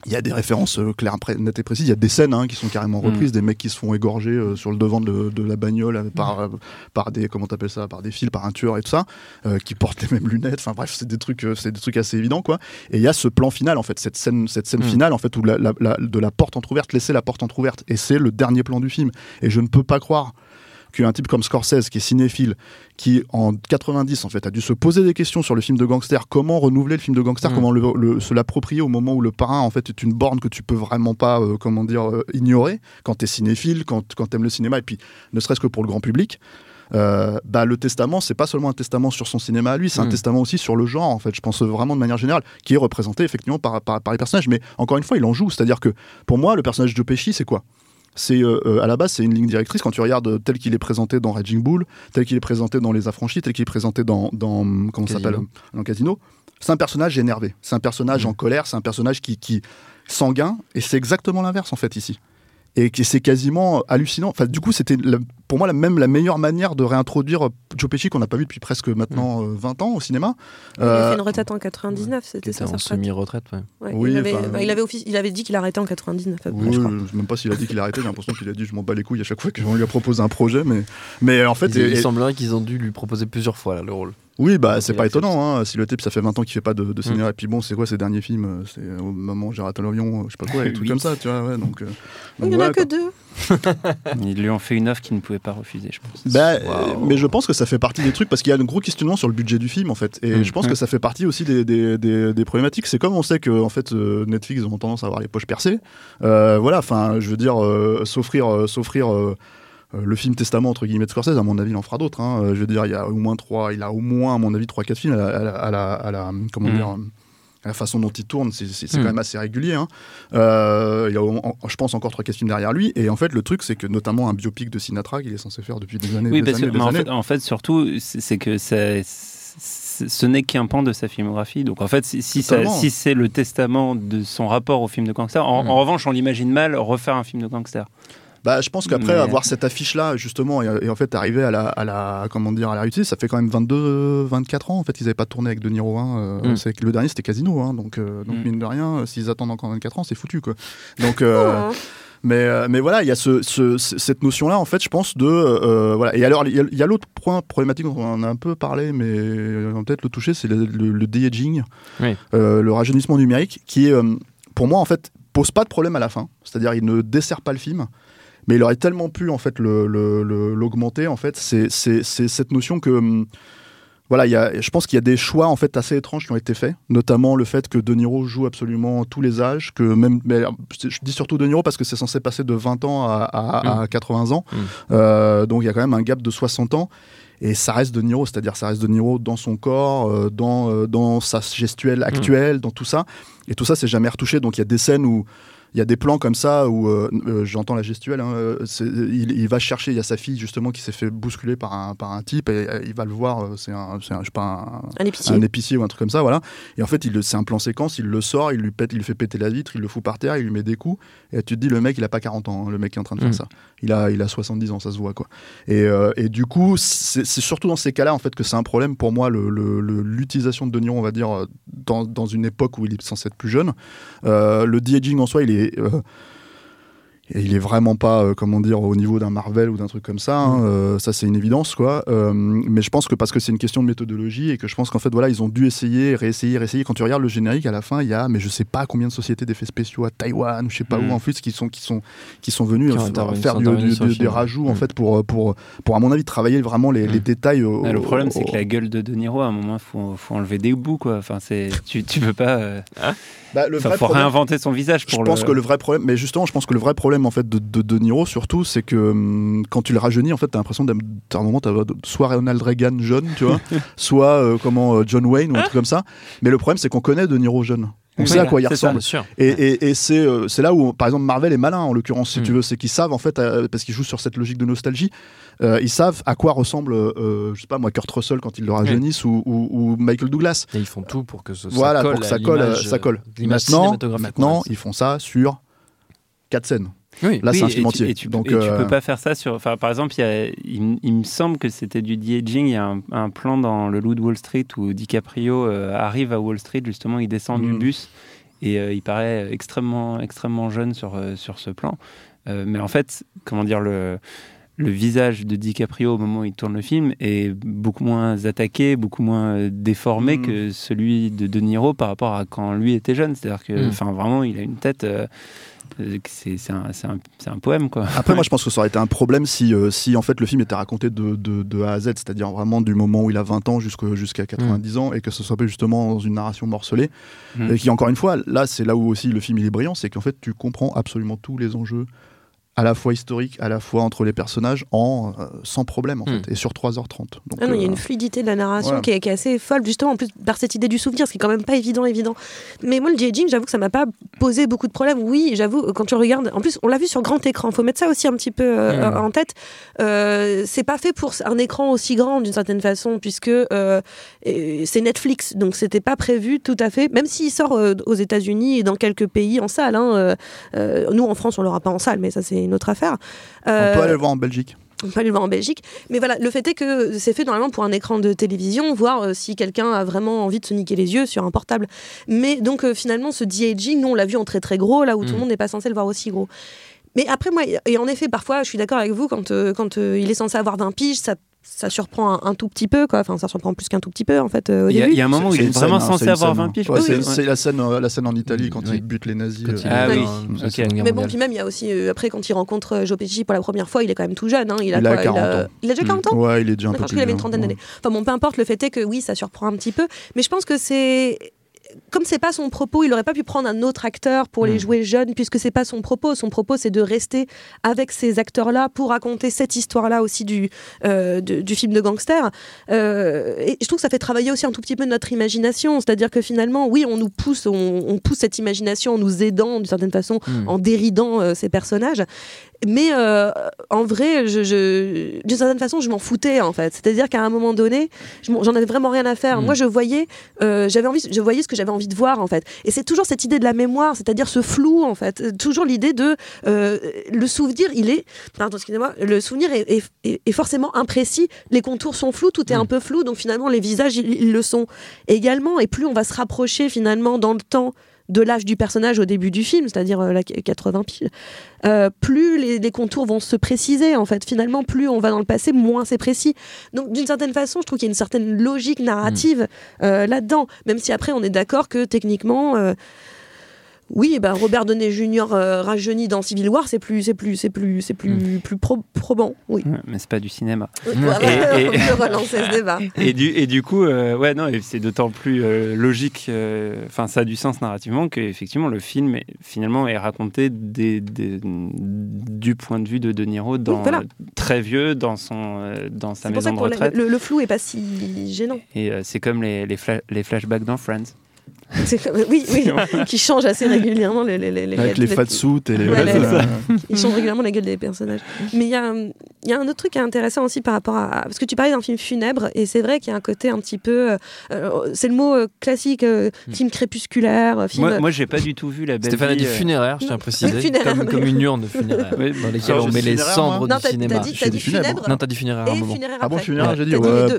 Il y a des références euh, claires, pré- nettes et précises. Il y a des scènes hein, qui sont carrément reprises, mmh. des mecs qui se font égorger euh, sur le devant de, de la bagnole euh, par, euh, par des comment t'appelles ça, par des fils, par un tueur et tout ça, euh, qui portent les mêmes lunettes. Enfin bref, c'est des trucs, euh, c'est des trucs assez évidents quoi. Et il y a ce plan final en fait, cette scène, cette scène mmh. finale en fait où la, la, la, de la porte entrouverte, laisser la porte entrouverte. Et c'est le dernier plan du film. Et je ne peux pas croire qu'un type comme Scorsese, qui est cinéphile, qui en quatre-vingt-dix en fait a dû se poser des questions sur le film de gangster, comment renouveler le film de gangster, mmh. comment le, le, se l'approprier au moment où le parrain en fait est une borne que tu peux vraiment pas euh, comment dire euh, ignorer quand t'es cinéphile, quand quand t'aimes le cinéma et puis ne serait-ce que pour le grand public. Euh, bah le testament c'est pas seulement un testament sur son cinéma à lui, c'est mmh. un testament aussi sur le genre en fait. Je pense vraiment de manière générale qui est représenté effectivement par par, par les personnages, mais encore une fois il en joue, c'est-à-dire que pour moi le personnage de Joe Pesci c'est quoi? C'est euh, à la base c'est une ligne directrice quand tu regardes tel qu'il est présenté dans Raging Bull, tel qu'il est présenté dans Les Affranchis, tel qu'il est présenté dans, dans comment ça s'appelle dans Casino. C'est un personnage énervé, c'est un personnage mmh. en colère, c'est un personnage qui, qui sanguin, et c'est exactement l'inverse en fait ici. Et c'est quasiment hallucinant. Enfin, du coup, c'était la, pour moi la même la meilleure manière de réintroduire Joe Pesci qu'on n'a pas vu depuis presque maintenant mmh. vingt ans au cinéma. Il euh, a fait une retraite en quatre-vingt-dix-neuf, c'était ça. En semi-retraite, ouais. ouais oui, il, avait, bah, il, avait offici- il avait dit qu'il arrêtait en quatre-vingt-dix-neuf. Après, oui, je crois. Je sais même pas s'il a dit qu'il arrêtait. J'ai l'impression qu'il a dit je m'en bats les couilles à chaque fois qu'on lui a proposé un projet, mais mais en fait, il, et, il semblerait qu'ils ont dû lui proposer plusieurs fois là, le rôle. Oui, bah c'est pas étonnant. Hein, si le type ça fait vingt ans qu'il fait pas de, de cinéma, mmh. et puis bon, c'est quoi ses derniers films? C'est au moment où j'ai raté l'avion, je sais pas quoi, des trucs oui. comme ça, tu vois. Ouais, donc, euh, donc il y en voilà, a que quoi. deux. Ils lui ont fait une offre qu'il ne pouvait pas refuser, je pense. Bah, wow. Mais je pense que ça fait partie des trucs parce qu'il y a un gros questionnement sur le budget du film en fait, et mmh. je pense mmh. que ça fait partie aussi des, des, des, des problématiques. C'est comme on sait que en fait euh, Netflix ont tendance à avoir les poches percées. Euh, voilà, enfin, je veux dire, euh, s'offrir, euh, s'offrir. Euh, Euh, le film Testament entre guillemets de Scorsese, à mon avis il en fera d'autres hein. euh, je veux dire il y a au moins trois il a au moins à mon avis trois quatre films à la, à la, à la, à la comment mmh. dire à la façon dont il tourne, c'est, c'est, c'est mmh. quand même assez régulier hein. euh, il y a je pense encore trois quatre films derrière lui, et en fait le truc c'est que notamment un biopic de Sinatra qu'il est censé faire depuis des années oui, des parce années, que, des en, années. Fait, en fait surtout c'est, c'est que c'est, c'est, ce n'est qu'un pan de sa filmographie, donc en fait si, si, ça, si c'est le testament de son rapport au film de gangster, en, mmh. en revanche on l'imagine mal refaire un film de gangster. Bah, je pense qu'après mais... avoir cette affiche-là, justement, et, et en fait arriver à la, à la, comment dire, à la réussite, ça fait quand même vingt-deux, vingt-quatre ans. En fait, ils n'avaient pas tourné avec De Niro. Hein, euh, mm. c'est, le dernier, c'était Casino. Hein, donc, euh, donc mm. mine de rien, s'ils attendent encore vingt-quatre ans, c'est foutu, quoi. Donc. Euh, oh. Mais, euh, mais voilà, il y a ce, ce, cette notion-là, en fait, je pense, de. Euh, voilà. Et alors, il y, y a l'autre point problématique dont on en a un peu parlé, mais on va peut-être le toucher, c'est le, le, le de-aging, oui. euh, le rajeunissement numérique, qui, euh, pour moi, en fait, pose pas de problème à la fin. C'est-à-dire, il ne dessert pas le film. Mais il aurait tellement pu en fait le, le, le, l'augmenter en fait. C'est, c'est, c'est cette notion que hum, voilà, il y a, je pense qu'il y a des choix en fait assez étranges qui ont été faits, notamment le fait que De Niro joue absolument tous les âges, que même, mais je dis surtout De Niro parce que c'est censé passer de vingt ans à, à, mmh. à quatre-vingts ans, mmh. euh, donc il y a quand même un gap de soixante ans. Et ça reste De Niro, c'est-à-dire ça reste De Niro dans son corps, euh, dans, euh, dans sa gestuelle actuelle, mmh. dans tout ça. Et tout ça, c'est jamais retouché. Donc il y a des scènes où il y a des plans comme ça où euh, euh, j'entends la gestuelle, hein, c'est, il, il va chercher, il y a sa fille justement qui s'est fait bousculer par un, par un type, et, et il va le voir, euh, c'est, un, c'est un, je sais pas, un, un, épicier. un épicier ou un truc comme ça, voilà. Et en fait, il, c'est un plan séquence, il le sort, il lui, pète, il lui fait péter la vitre, il le fout par terre, il lui met des coups, et tu te dis, le mec, il a pas quarante ans, hein, le mec qui est en train de faire mmh. ça. Il a, il a soixante-dix ans, ça se voit, quoi. Et, euh, et du coup, c'est, c'est surtout dans ces cas-là, en fait, que c'est un problème pour moi, le, le, le, l'utilisation de De Niro, on va dire, dans, dans une époque où il est censé être plus jeune. Euh, le de-aging en soi, il est... Euh, Et il est vraiment pas, euh, comment dire, au niveau d'un Marvel ou d'un truc comme ça. Hein, euh, ça, c'est une évidence, quoi. Euh, mais je pense que parce que c'est une question de méthodologie et que je pense qu'en fait, voilà, ils ont dû essayer, réessayer, réessayer. Quand tu regardes le générique, à la fin, il y a, mais je sais pas combien de sociétés d'effets spéciaux à Taïwan ou je sais pas mmh. où en plus qui sont qui sont qui sont venus qui euh, faire du, du, du, des rajouts mmh. en fait pour pour pour à mon avis travailler vraiment les, mmh. les détails. Au, ah, le problème, au, c'est que la gueule de De Niro, à un moment, faut faut enlever des bouts, quoi. Enfin, c'est tu tu peux pas. Euh... Hein bah, le enfin, vrai faut problème, réinventer son visage pour. Je le... pense que le vrai problème, mais justement, je pense que le vrai problème en fait de de, de Niro surtout, c'est que hum, quand tu le rajeunis, en fait, t'as l'impression d'à un moment, t'as soit Ronald Reagan jeune, tu vois, soit euh, comment John Wayne ou un truc comme ça. Mais le problème, c'est qu'on connaît De Niro jeune. On oui, sait à quoi il ressemble. Ça, et, et, et c'est, euh, c'est là où, par exemple, Marvel est malin, en l'occurrence, si mm. tu veux. C'est qu'ils savent, en fait, euh, parce qu'ils jouent sur cette logique de nostalgie, euh, ils savent à quoi ressemble, euh, je sais pas moi, Kurt Russell quand ils le rajeunissent, mm. ou, ou, ou Michael Douglas. Et ils font tout pour que ce, voilà, ça colle. Pour que ça colle, l'image, ça colle. Maintenant, maintenant ils font ça sur quatre scènes. Oui, là, oui, c'est un film et entier. Tu, et tu, Donc, et euh... tu peux pas faire ça sur. Enfin, par exemple, il, y a, il, il me semble que c'était du de-aging. Il y a un, un plan dans Le Loup de Wall Street où DiCaprio euh, arrive à Wall Street, justement, il descend mm. du bus. et euh, il paraît extrêmement, extrêmement jeune sur, euh, sur ce plan. Euh, mais en fait, comment dire, le, le visage de DiCaprio au moment où il tourne le film est beaucoup moins attaqué, beaucoup moins déformé mmh. que celui de De Niro par rapport à quand lui était jeune. C'est-à-dire que, mmh. enfin, vraiment, il a une tête... Euh, C'est, c'est, un, c'est, un, c'est un poème, quoi. Après, moi, je pense que ça aurait été un problème si, euh, si en fait, le film était raconté de, de, de A à Z, c'est-à-dire vraiment du moment où il a vingt ans jusqu'à, jusqu'à quatre-vingt-dix mmh. ans, et que ce soit pas justement dans une narration morcelée. Mmh. Et qui, encore une fois, là, c'est là où aussi le film il est brillant, c'est qu'en fait, tu comprends absolument tous les enjeux, à la fois historiques, à la fois entre les personnages, en, euh, sans problème, en mmh. fait, et sur trois heures trente. Donc, ah non, il euh, y a une fluidité de la narration voilà. qui, est, qui est assez folle, justement, en plus, par cette idée du souvenir, ce qui est quand même pas évident, évident. Mais moi, le de-aging, j'avoue que ça m'a pas posé beaucoup de problèmes. Oui, j'avoue, quand tu regardes, en plus, on l'a vu sur grand écran, faut mettre ça aussi un petit peu euh, mmh. en tête. Euh, c'est pas fait pour un écran aussi grand, d'une certaine façon, puisque euh, c'est Netflix, donc c'était pas prévu tout à fait, même s'il sort euh, aux États-Unis et dans quelques pays en salle. Hein, euh, euh, nous, en France, on l'aura pas en salle, mais ça, c'est une autre affaire. Euh, on peut aller le voir en Belgique. On peut aller le voir en Belgique. Mais voilà, le fait est que c'est fait normalement pour un écran de télévision, voir euh, si quelqu'un a vraiment envie de se niquer les yeux sur un portable. Mais donc euh, finalement, ce de-aging, nous on l'a vu en très très gros, là où mmh. tout le monde n'est pas censé le voir aussi gros. Mais après, moi, et en effet, parfois, je suis d'accord avec vous, quand, euh, quand euh, il est censé avoir vingt piges, ça ça surprend un, un tout petit peu, quoi. Enfin, ça surprend plus qu'un tout petit peu, en fait, euh, au il, y a, début. il y a un moment où il est vraiment scène, censé hein, avoir vingt piges. Ouais, oui, c'est, oui. c'est la scène, euh, la scène en Italie quand oui. il bute les nazis. Euh, ah oui, euh, okay. Mais bon, puis même, il y a aussi, euh, après, quand il rencontre Joe Pesci pour la première fois, il est quand même tout jeune. Hein. Il, a il, quoi, a quarante il, a... ans. il a déjà quarante ans. Ouais, il est déjà un D'accord, peu plus. Je crois qu'il avait une trentaine d'années. Ouais. Enfin bon, peu importe, le fait est que oui, ça surprend un petit peu. Mais je pense que c'est... Comme c'est pas son propos, il aurait pas pu prendre un autre acteur pour mmh. les jouer jeunes, puisque c'est pas son propos. Son propos, c'est de rester avec ces acteurs-là pour raconter cette histoire-là aussi du, euh, de, du film de gangster. Euh, et je trouve que ça fait travailler aussi un tout petit peu notre imagination. C'est-à-dire que finalement, oui, on nous pousse, on, on pousse cette imagination en nous aidant d'une certaine façon, mmh. en déridant euh, ces personnages. Mais euh, en vrai, je, je, d'une certaine façon, je m'en foutais en fait. C'est-à-dire qu'à un moment donné, je j'en avais vraiment rien à faire. Mmh. Moi, je voyais, euh, j'avais envie, je voyais ce que j'avais envie de voir en fait. Et c'est toujours cette idée de la mémoire, c'est-à-dire ce flou en fait. Toujours l'idée de euh, le souvenir, il est, pardon, excusez-moi, le souvenir est, est, est, est forcément imprécis. Les contours sont flous, tout est mmh. un peu flou. Donc finalement, les visages, ils, ils le sont également. Et plus on va se rapprocher finalement dans le temps de l'âge du personnage au début du film, c'est-à-dire euh, la quatre-vingts piles, euh, plus les, les contours vont se préciser en fait. Finalement, plus on va dans le passé, moins c'est précis. Donc d'une certaine façon, je trouve qu'il y a une certaine logique narrative mmh. euh, là-dedans, même si après on est d'accord que techniquement euh, oui, ben Robert Downey junior euh, rajeuni dans Civil War, c'est plus, c'est plus, c'est plus, c'est plus, mmh. plus pro- probant, oui. Ouais, mais c'est pas du cinéma. Ouais, et, et, on peut relancer ce débat. Et du, et du coup, euh, ouais, non, c'est d'autant plus euh, logique. Enfin, euh, ça a du sens narrativement qu'effectivement le film est, finalement est raconté des, des, du point de vue de De Niro, dans, oui, voilà. très vieux, dans son, euh, dans sa c'est maison de retraite. Le, le flou est pas si gênant. Et euh, c'est comme les, les, fla- les flashbacks dans Friends. C'est comme, oui, oui, qui change assez régulièrement les, les, les, avec les, les fatsuits et les, ouais, les, les ils changent régulièrement la gueule des personnages. Mais il y a il y a un autre truc qui est intéressant aussi par rapport à parce que tu parlais d'un film funèbre et c'est vrai qu'il y a un côté un petit peu euh, c'est le mot euh, classique euh, film crépusculaire. Film... Moi, moi, j'ai pas du tout vu La Belle Stéphane Vie. a dit funéraire, je tiens à préciser, oui, comme, comme une urne de funéraire oui, dans laquelle on met les cendres non, du t'as, cinéma. T'as dit, t'as dit funèbre. Non, t'as dit funéraire. Et funéraire ah bon, funéraire, j'ai dit.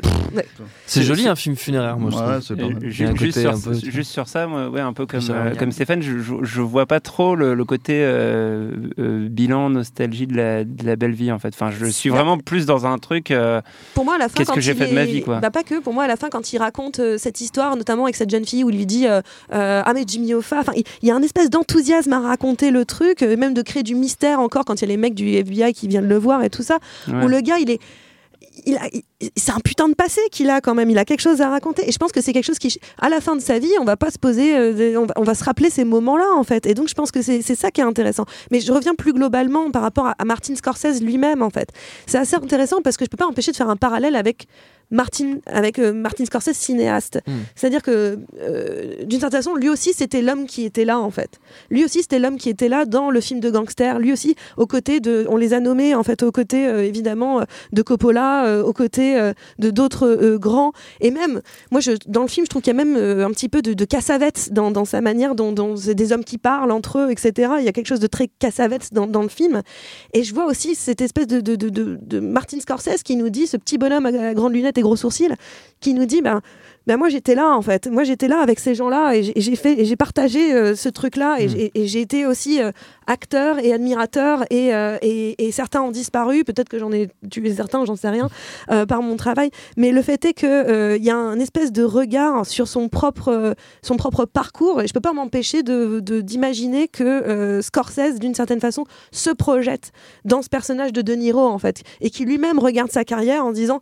C'est joli un film funéraire, moi je trouve. Juste sur ça, moi, ouais, un peu comme, euh, comme Stéphane, je, je, je vois pas trop le, le côté euh, euh, bilan, nostalgie de la, de la belle vie en fait. Enfin, je suis vraiment plus dans un truc. Euh, pour moi, à la fin, qu'est-ce que j'ai fait est... de ma vie, quoi. Bah pas que. Pour moi, à la fin, quand il raconte euh, cette histoire, notamment avec cette jeune fille où il lui dit euh, euh, ah mais Jimmy Hoffa. Enfin, il y, y a un espèce d'enthousiasme à raconter le truc, euh, même de créer du mystère encore quand il y a les mecs du F B I qui viennent le voir et tout ça. Ouais. Où le gars, il est Il a, il, c'est un putain de passé qu'il a quand même, il a quelque chose à raconter et je pense que c'est quelque chose qui, à la fin de sa vie, on va pas se poser, euh, on, va, on va se rappeler ces moments-là en fait, et donc je pense que c'est, c'est ça qui est intéressant. Mais je reviens plus globalement par rapport à, à Martin Scorsese lui-même en fait. C'est assez intéressant parce que je peux pas empêcher de faire un parallèle avec Martin, avec euh, Martin Scorsese cinéaste. Mmh. C'est-à-dire que euh, d'une certaine façon, lui aussi c'était l'homme qui était là en fait. Lui aussi c'était l'homme qui était là dans le film de gangster. Lui aussi aux côtés de, on les a nommés en fait aux côtés euh, évidemment de Coppola, euh, aux côtés euh, de d'autres euh, grands. Et même moi je, dans le film je trouve qu'il y a même euh, un petit peu de, de Cassavetes dans, dans sa manière dont, dont c'est des hommes qui parlent entre eux, et cetera. Il y a quelque chose de très Cassavetes dans, dans le film. Et je vois aussi cette espèce de, de, de, de, de Martin Scorsese qui nous dit, ce petit bonhomme à, à grandes lunettes tes gros sourcils, qui nous dit ben, ben moi j'étais là en fait, moi j'étais là avec ces gens-là et j'ai, et j'ai fait, et j'ai partagé euh, ce truc-là et, mmh. j'ai, et j'ai été aussi euh, acteur et admirateur et, euh, et, et certains ont disparu, peut-être que j'en ai tué certains, j'en sais rien, euh, par mon travail, mais le fait est que euh, y a un espèce de regard sur son propre, euh, son propre parcours et je peux pas m'empêcher de, de, d'imaginer que euh, Scorsese d'une certaine façon se projette dans ce personnage de De Niro en fait et qui lui-même regarde sa carrière en disant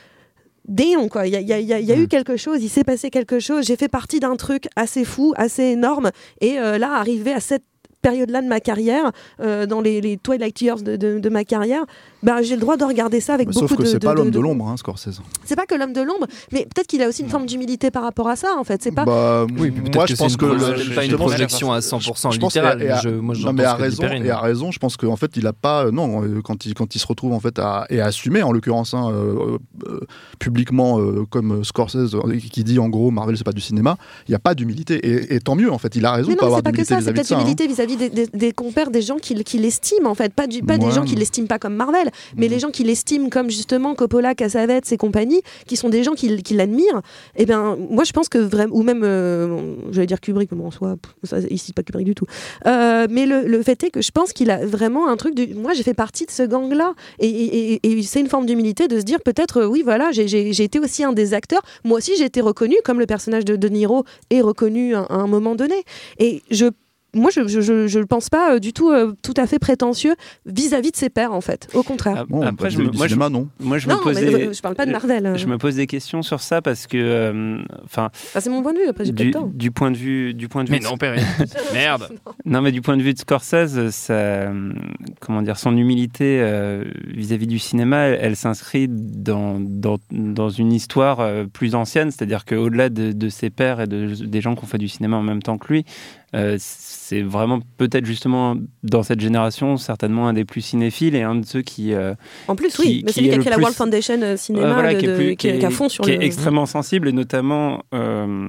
Damn, quoi, il y a, y a, y a, y a mmh. eu quelque chose, il s'est passé quelque chose, j'ai fait partie d'un truc assez fou, assez énorme, et euh, là, arrivé à cette période-là de ma carrière, euh, dans les, les Twilight Years de, de, de ma carrière, bah, j'ai le droit de regarder ça avec bah, beaucoup de... Sauf que c'est de, pas de, l'homme de, de, de l'ombre, hein, Scorsese. C'est pas que l'homme de l'ombre, mais peut-être qu'il a aussi une forme d'humilité par rapport à ça, en fait. C'est pas... Bah, oui, puis moi, je pense que... C'est pas une projection à cent pour cent littérale. Je, je, moi, non, mais à raison, et à raison, je pense qu'en fait, il a pas... Non, quand il, quand il se retrouve, en fait, à, et à assumer, en l'occurrence, hein, euh, euh, publiquement, euh, comme Scorsese, qui dit, en gros, Marvel, c'est pas du cinéma, il n'y a pas d'humilité. Et, et tant mieux, en fait, il a raison mais de non, pas avoir c'est pas d'humilité que ça, c'est peut-être ça, l'humilité hein. vis-à-vis des, des, des compères, des gens qui, qui l'estiment, en fait. Pas, du, pas ouais. des gens qui l'estiment pas comme Marvel, mais mmh. les gens qui l'estiment comme, justement, Coppola, Cassavetes et compagnie, qui sont des gens qui, qui l'admirent. Et bien, moi, je pense que vraiment... Ou même, euh, j'allais dire Kubrick, mais bon, en soi, ça, ici, c'est pas Kubrick du tout. Euh, mais le, le fait est que je pense qu'il a vraiment un truc... Du, moi, j'ai fait partie de ce gang-là. Et, et, et, et c'est une forme d'humilité de se dire, peut-être, euh, oui, voilà, j'ai, j'ai, j'ai été aussi un des acteurs. Moi aussi, j'ai été reconnu, comme le personnage de De Niro est reconnu à, à un moment donné. Et je Moi, je je, je, je pense pas euh, du tout, euh, tout à fait prétentieux vis-à-vis de ses pairs, en fait. Au contraire. Ah, bon, après, je me, moi, cinéma, je, non. Moi, je non, me posais, mais, euh, je parle pas de Marvel. Euh. Je me pose des questions sur ça parce que, enfin, euh, c'est mon point de vue. Après, j'ai pas le temps. Du point de vue, du point de vue. Mais non, Perry. Merde. Non, mais du point de vue de Scorsese, ça, comment dire, son humilité euh, vis-à-vis du cinéma, elle, elle s'inscrit dans, dans dans une histoire euh, plus ancienne, c'est-à-dire qu'au-delà de, de ses pairs et de, des gens qui ont fait du cinéma en même temps que lui. Euh, c'est vraiment peut-être justement dans cette génération certainement un des plus cinéphiles et un de ceux qui euh, en plus qui, oui mais c'est lui qui a créé la World Foundation euh, cinéma euh, voilà, de, qui est, plus, de, qui est, qui est à fond sur qui le... est extrêmement sensible et notamment euh,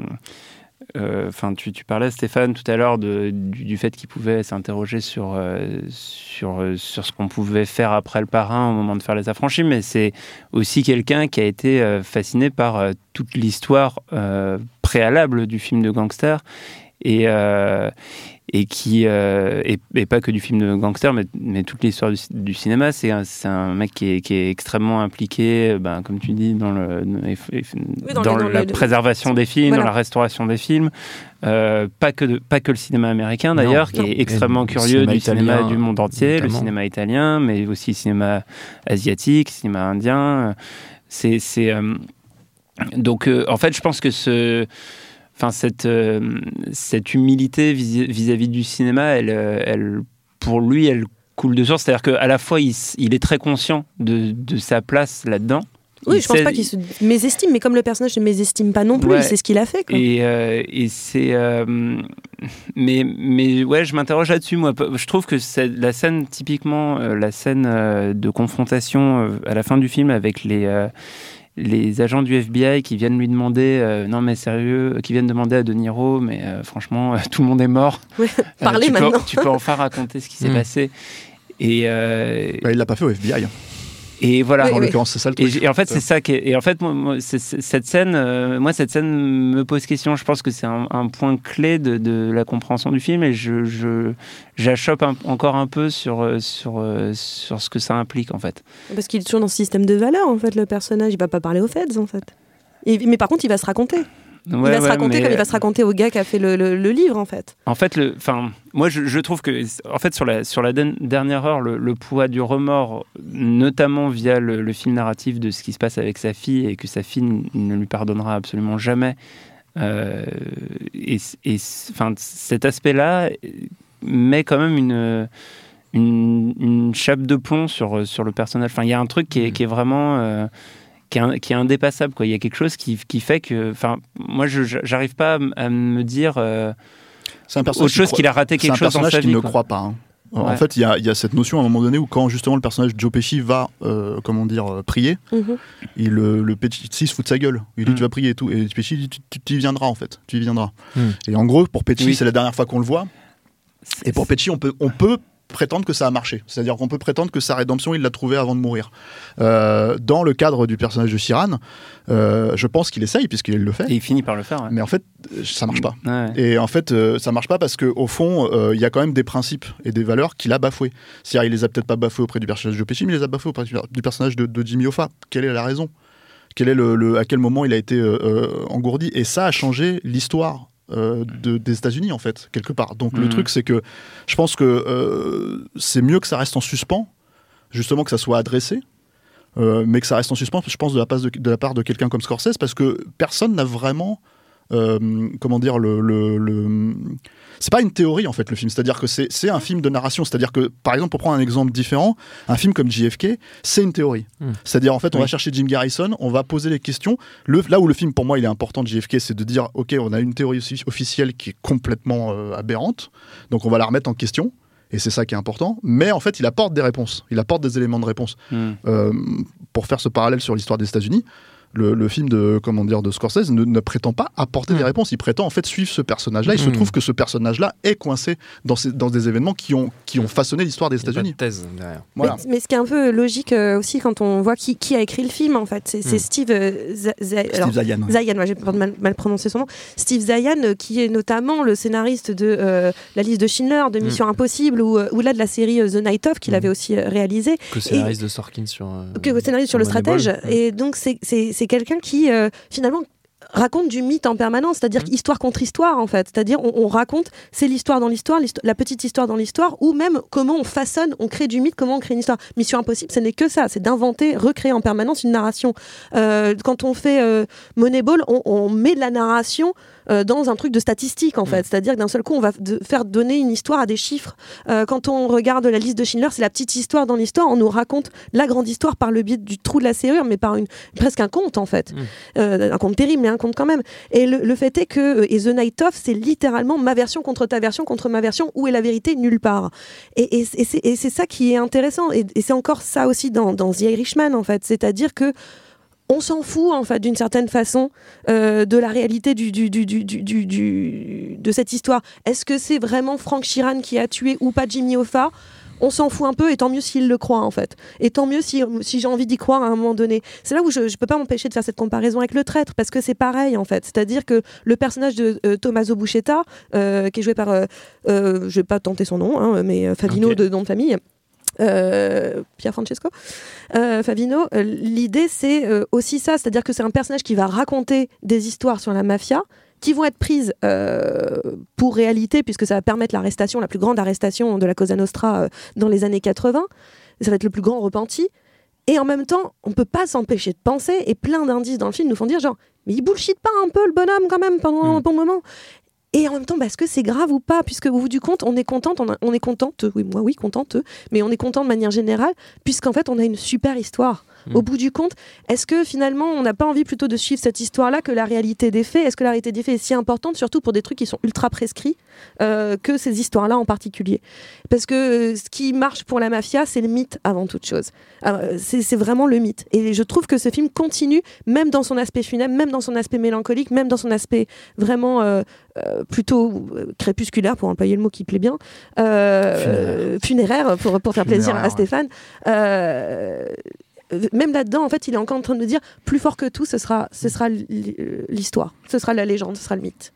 enfin euh, tu, tu parlais Stéphane tout à l'heure de, du, du fait qu'il pouvait s'interroger sur, euh, sur, euh, sur ce qu'on pouvait faire après Le Parrain au moment de faire Les Affranchis, mais c'est aussi quelqu'un qui a été euh, fasciné par euh, toute l'histoire euh, préalable du film de gangster et, euh, et qui euh, et, et pas que du film de gangster mais, mais toute l'histoire du, du cinéma. C'est un, c'est un mec qui est, qui est extrêmement impliqué, ben, comme tu dis, dans, le, oui, dans, dans, dans la le, préservation le... des films, voilà. Dans la restauration des films. Euh, pas, que de, pas que le cinéma américain d'ailleurs, non, qui non. est extrêmement et curieux cinéma du cinéma du monde entier, notamment. Le cinéma italien, mais aussi le cinéma asiatique, le cinéma indien. C'est, c'est, euh... Donc euh, en fait, je pense que ce... Enfin, cette, euh, cette humilité vis- vis-à-vis du cinéma, elle, elle, pour lui, elle coule de source. C'est-à-dire qu'à la fois, il, il est très conscient de, de sa place là-dedans. Oui, il je pense sait... pas qu'il se mésestime, mais comme le personnage ne mésestime pas non plus, ouais. il sait ce qu'il a fait. Quoi. Et, euh, et c'est... Euh, mais, mais ouais, je m'interroge là-dessus, moi. Je trouve que c'est la scène, typiquement, euh, la scène euh, de confrontation euh, à la fin du film avec les... Euh, les agents du F B I qui viennent lui demander euh, non mais sérieux, qui viennent demander à De Niro mais euh, franchement euh, tout le monde est mort. Ouais, parlez euh, tu maintenant. Peux, tu peux enfin raconter ce qui s'est mmh. passé. Et euh, bah, il l'a pas fait au F B I. Et voilà. Oui, en oui. l'occurrence, c'est ça le truc. Et, et en fait, c'est ça qui est, et en fait, moi, moi c'est, c'est, cette scène, euh, moi, cette scène me pose question. Je pense que c'est un, un point clé de, de la compréhension du film, et je, je, j'achoppe un, encore un peu sur, sur, sur ce que ça implique, en fait. Parce qu'il est toujours dans ce système de valeurs, en fait, le personnage. Il va pas parler aux feds, en fait. Et, mais par contre, il va se raconter. Ouais, il va ouais, se raconter comme il va se raconter au gars qui a fait le, le, le livre, en fait. En fait, le, enfin, moi, je, je trouve que, en fait, sur la, sur la dernière heure, le, le poids du remords, notamment via le, le fil narratif de ce qui se passe avec sa fille et que sa fille ne lui pardonnera absolument jamais. Euh, et, et enfin, cet aspect-là met quand même une, une, une chape de plomb sur, sur le personnage. Enfin, il y a un truc qui est, qui est vraiment... Euh, Qui est, qui est indépassable, quoi. Il y a quelque chose qui, qui fait que, enfin, moi, je j'arrive pas à, à me dire euh, c'est un autre chose croit, qu'il a raté quelque chose dans sa vie. C'est un personnage qui quoi. ne croit pas. Hein. Ouais. En fait, il y a, y a cette notion à un moment donné où quand justement le personnage de Joe Pesci va, euh, comment dire, euh, prier, mm-hmm. il, le, le Pesci se fout de sa gueule. Il dit mm. tu vas prier et tout, et Pesci dit tu, tu, tu y viendras en fait, tu y viendras. Mm. Et en gros, pour Pesci, oui. c'est la dernière fois qu'on le voit. C'est, et pour Pesci, on peut, on peut prétendre que ça a marché. C'est-à-dire qu'on peut prétendre que sa rédemption, il l'a trouvée avant de mourir. Euh, dans le cadre du personnage de Sheeran, euh, je pense qu'il essaye, puisqu'il le fait. Et il finit par le faire. Ouais. Mais en fait, ça marche pas. Ouais. Et en fait, euh, ça marche pas parce qu'au fond, il euh, y a quand même des principes et des valeurs qu'il a bafoués. C'est-à-dire, il les a peut-être pas bafoués auprès du personnage de Joe Pesci, mais il les a bafoués auprès du personnage de, de Jimmy Hoffa. Quelle est la raison ? Quel est le, le, à quel moment il a été euh, euh, engourdi ? Et ça a changé l'histoire euh, de, des États-Unis, en fait, quelque part. Donc mmh. le truc, c'est que je pense que euh, c'est mieux que ça reste en suspens, justement que ça soit adressé, euh, mais que ça reste en suspens, je pense, de la, de, de la part de quelqu'un comme Scorsese, parce que personne n'a vraiment... Euh, comment dire le, le, le... c'est pas une théorie en fait le film, c'est-à-dire que c'est, c'est un film de narration, c'est-à-dire que par exemple pour prendre un exemple différent, un film comme J F K c'est une théorie, mmh. c'est-à-dire en fait on oui. va chercher Jim Garrison, on va poser les questions, le, là où le film pour moi il est important de J F K c'est de dire ok on a une théorie officielle qui est complètement euh, aberrante, donc on va la remettre en question. Et c'est ça qui est important, mais en fait il apporte des réponses, il apporte des éléments de réponse. Mmh. Euh, pour faire ce parallèle sur l'histoire des États-Unis, Le, le film de, comment dire, de Scorsese ne, ne prétend pas apporter mmh. des réponses, il prétend en fait suivre ce personnage-là. Il mmh. se trouve que ce personnage-là est coincé dans, ces, dans des événements qui ont, qui ont façonné l'histoire des États-Unis. Il y a pas de thèse derrière. Voilà. Mais, mais ce qui est un peu logique euh, aussi quand on voit qui, qui a écrit le film, en fait, c'est, c'est mmh. Steve, euh, Z- Z- Steve Zaillian. Ouais. Zaillian, ouais, j'ai mal, mal prononcé son nom. Steve Zaillian, euh, qui est notamment le scénariste de euh, La Liste de Schindler, de Mission mmh. Impossible, ou, ou là de la série euh, The Night Of, qu'il mmh. avait aussi euh, réalisé. Que scénariste et, de Sorkin sur. Euh, que scénariste sur Le Stratège. Mmh. Et donc c'est, c'est, c'est quelqu'un qui. Euh, finalement raconte du mythe en permanence, c'est-à-dire mmh. histoire contre histoire en fait, c'est-à-dire on, on raconte, c'est l'histoire dans l'histoire, l'histoire, la petite histoire dans l'histoire, ou même comment on façonne, on crée du mythe, comment on crée une histoire. Mission Impossible, ce n'est que ça, c'est d'inventer, recréer en permanence une narration. Euh, quand on fait euh, Moneyball, on, on met de la narration Euh, dans un truc de statistique en fait, mmh. c'est-à-dire que d'un seul coup on va de faire donner une histoire à des chiffres. Euh, quand on regarde La Liste de Schindler, c'est la petite histoire dans l'histoire, on nous raconte la grande histoire par le biais du trou de la serrure, mais par une, presque un conte en fait, mmh. euh, un conte terrible mais un conte quand même. Et le, le fait est que et The Night Of c'est littéralement ma version contre ta version contre ma version, où est la vérité nulle part. Et, et, et, c'est, et c'est ça qui est intéressant, et, et c'est encore ça aussi dans, dans The Irishman en fait, c'est-à-dire que on s'en fout en fait d'une certaine façon euh, de la réalité du, du, du, du, du, du, de cette histoire. Est-ce que c'est vraiment Frank Sheeran qui a tué ou pas Jimmy Hoffa ? On s'en fout un peu, et tant mieux s'il le croit en fait. Et tant mieux si, si j'ai envie d'y croire à un moment donné. C'est là où je ne peux pas m'empêcher de faire cette comparaison avec Le Traître, parce que c'est pareil en fait. C'est-à-dire que le personnage de euh, Tommaso Buscetta, euh, qui est joué par, euh, euh, je ne vais pas tenter son nom, hein, mais Favino okay. de nom de famille, Euh, Pierre Francesco euh, Favino, euh, l'idée c'est euh, aussi ça, c'est-à-dire que c'est un personnage qui va raconter des histoires sur la mafia qui vont être prises euh, pour réalité, puisque ça va permettre l'arrestation, la plus grande arrestation de la Cosa Nostra euh, dans les années quatre-vingts. Ça va être le plus grand repenti, et en même temps on peut pas s'empêcher de penser, et plein d'indices dans le film nous font dire genre mais il bullshit pas un peu le bonhomme quand même pendant mmh. un bon moment. Et en même temps, bah, est-ce que c'est grave ou pas ? Puisque au bout du compte, on est contente, on, a, on est contente, oui, moi oui, contente, mais on est content de manière générale, puisqu'en fait, on a une super histoire. Mmh. Au bout du compte, est-ce que finalement, on n'a pas envie plutôt de suivre cette histoire-là que la réalité des faits ? Est-ce que la réalité des faits est si importante, surtout pour des trucs qui sont ultra prescrits, euh, que ces histoires-là en particulier ? Parce que euh, ce qui marche pour la mafia, c'est le mythe avant toute chose. Euh, c'est, c'est vraiment le mythe. Et je trouve que ce film continue, même dans son aspect funèbre, même dans son aspect mélancolique, même dans son aspect vraiment... Euh, Euh, plutôt euh, crépusculaire, pour employer le mot qui plaît bien, euh, funéraire, funéraire pour, pour faire plaisir funéraire, à Stéphane. Ouais. Euh, même là-dedans, en fait, il est encore en train de dire plus fort que tout, ce sera, ce sera l'histoire, ce sera la légende, ce sera le mythe.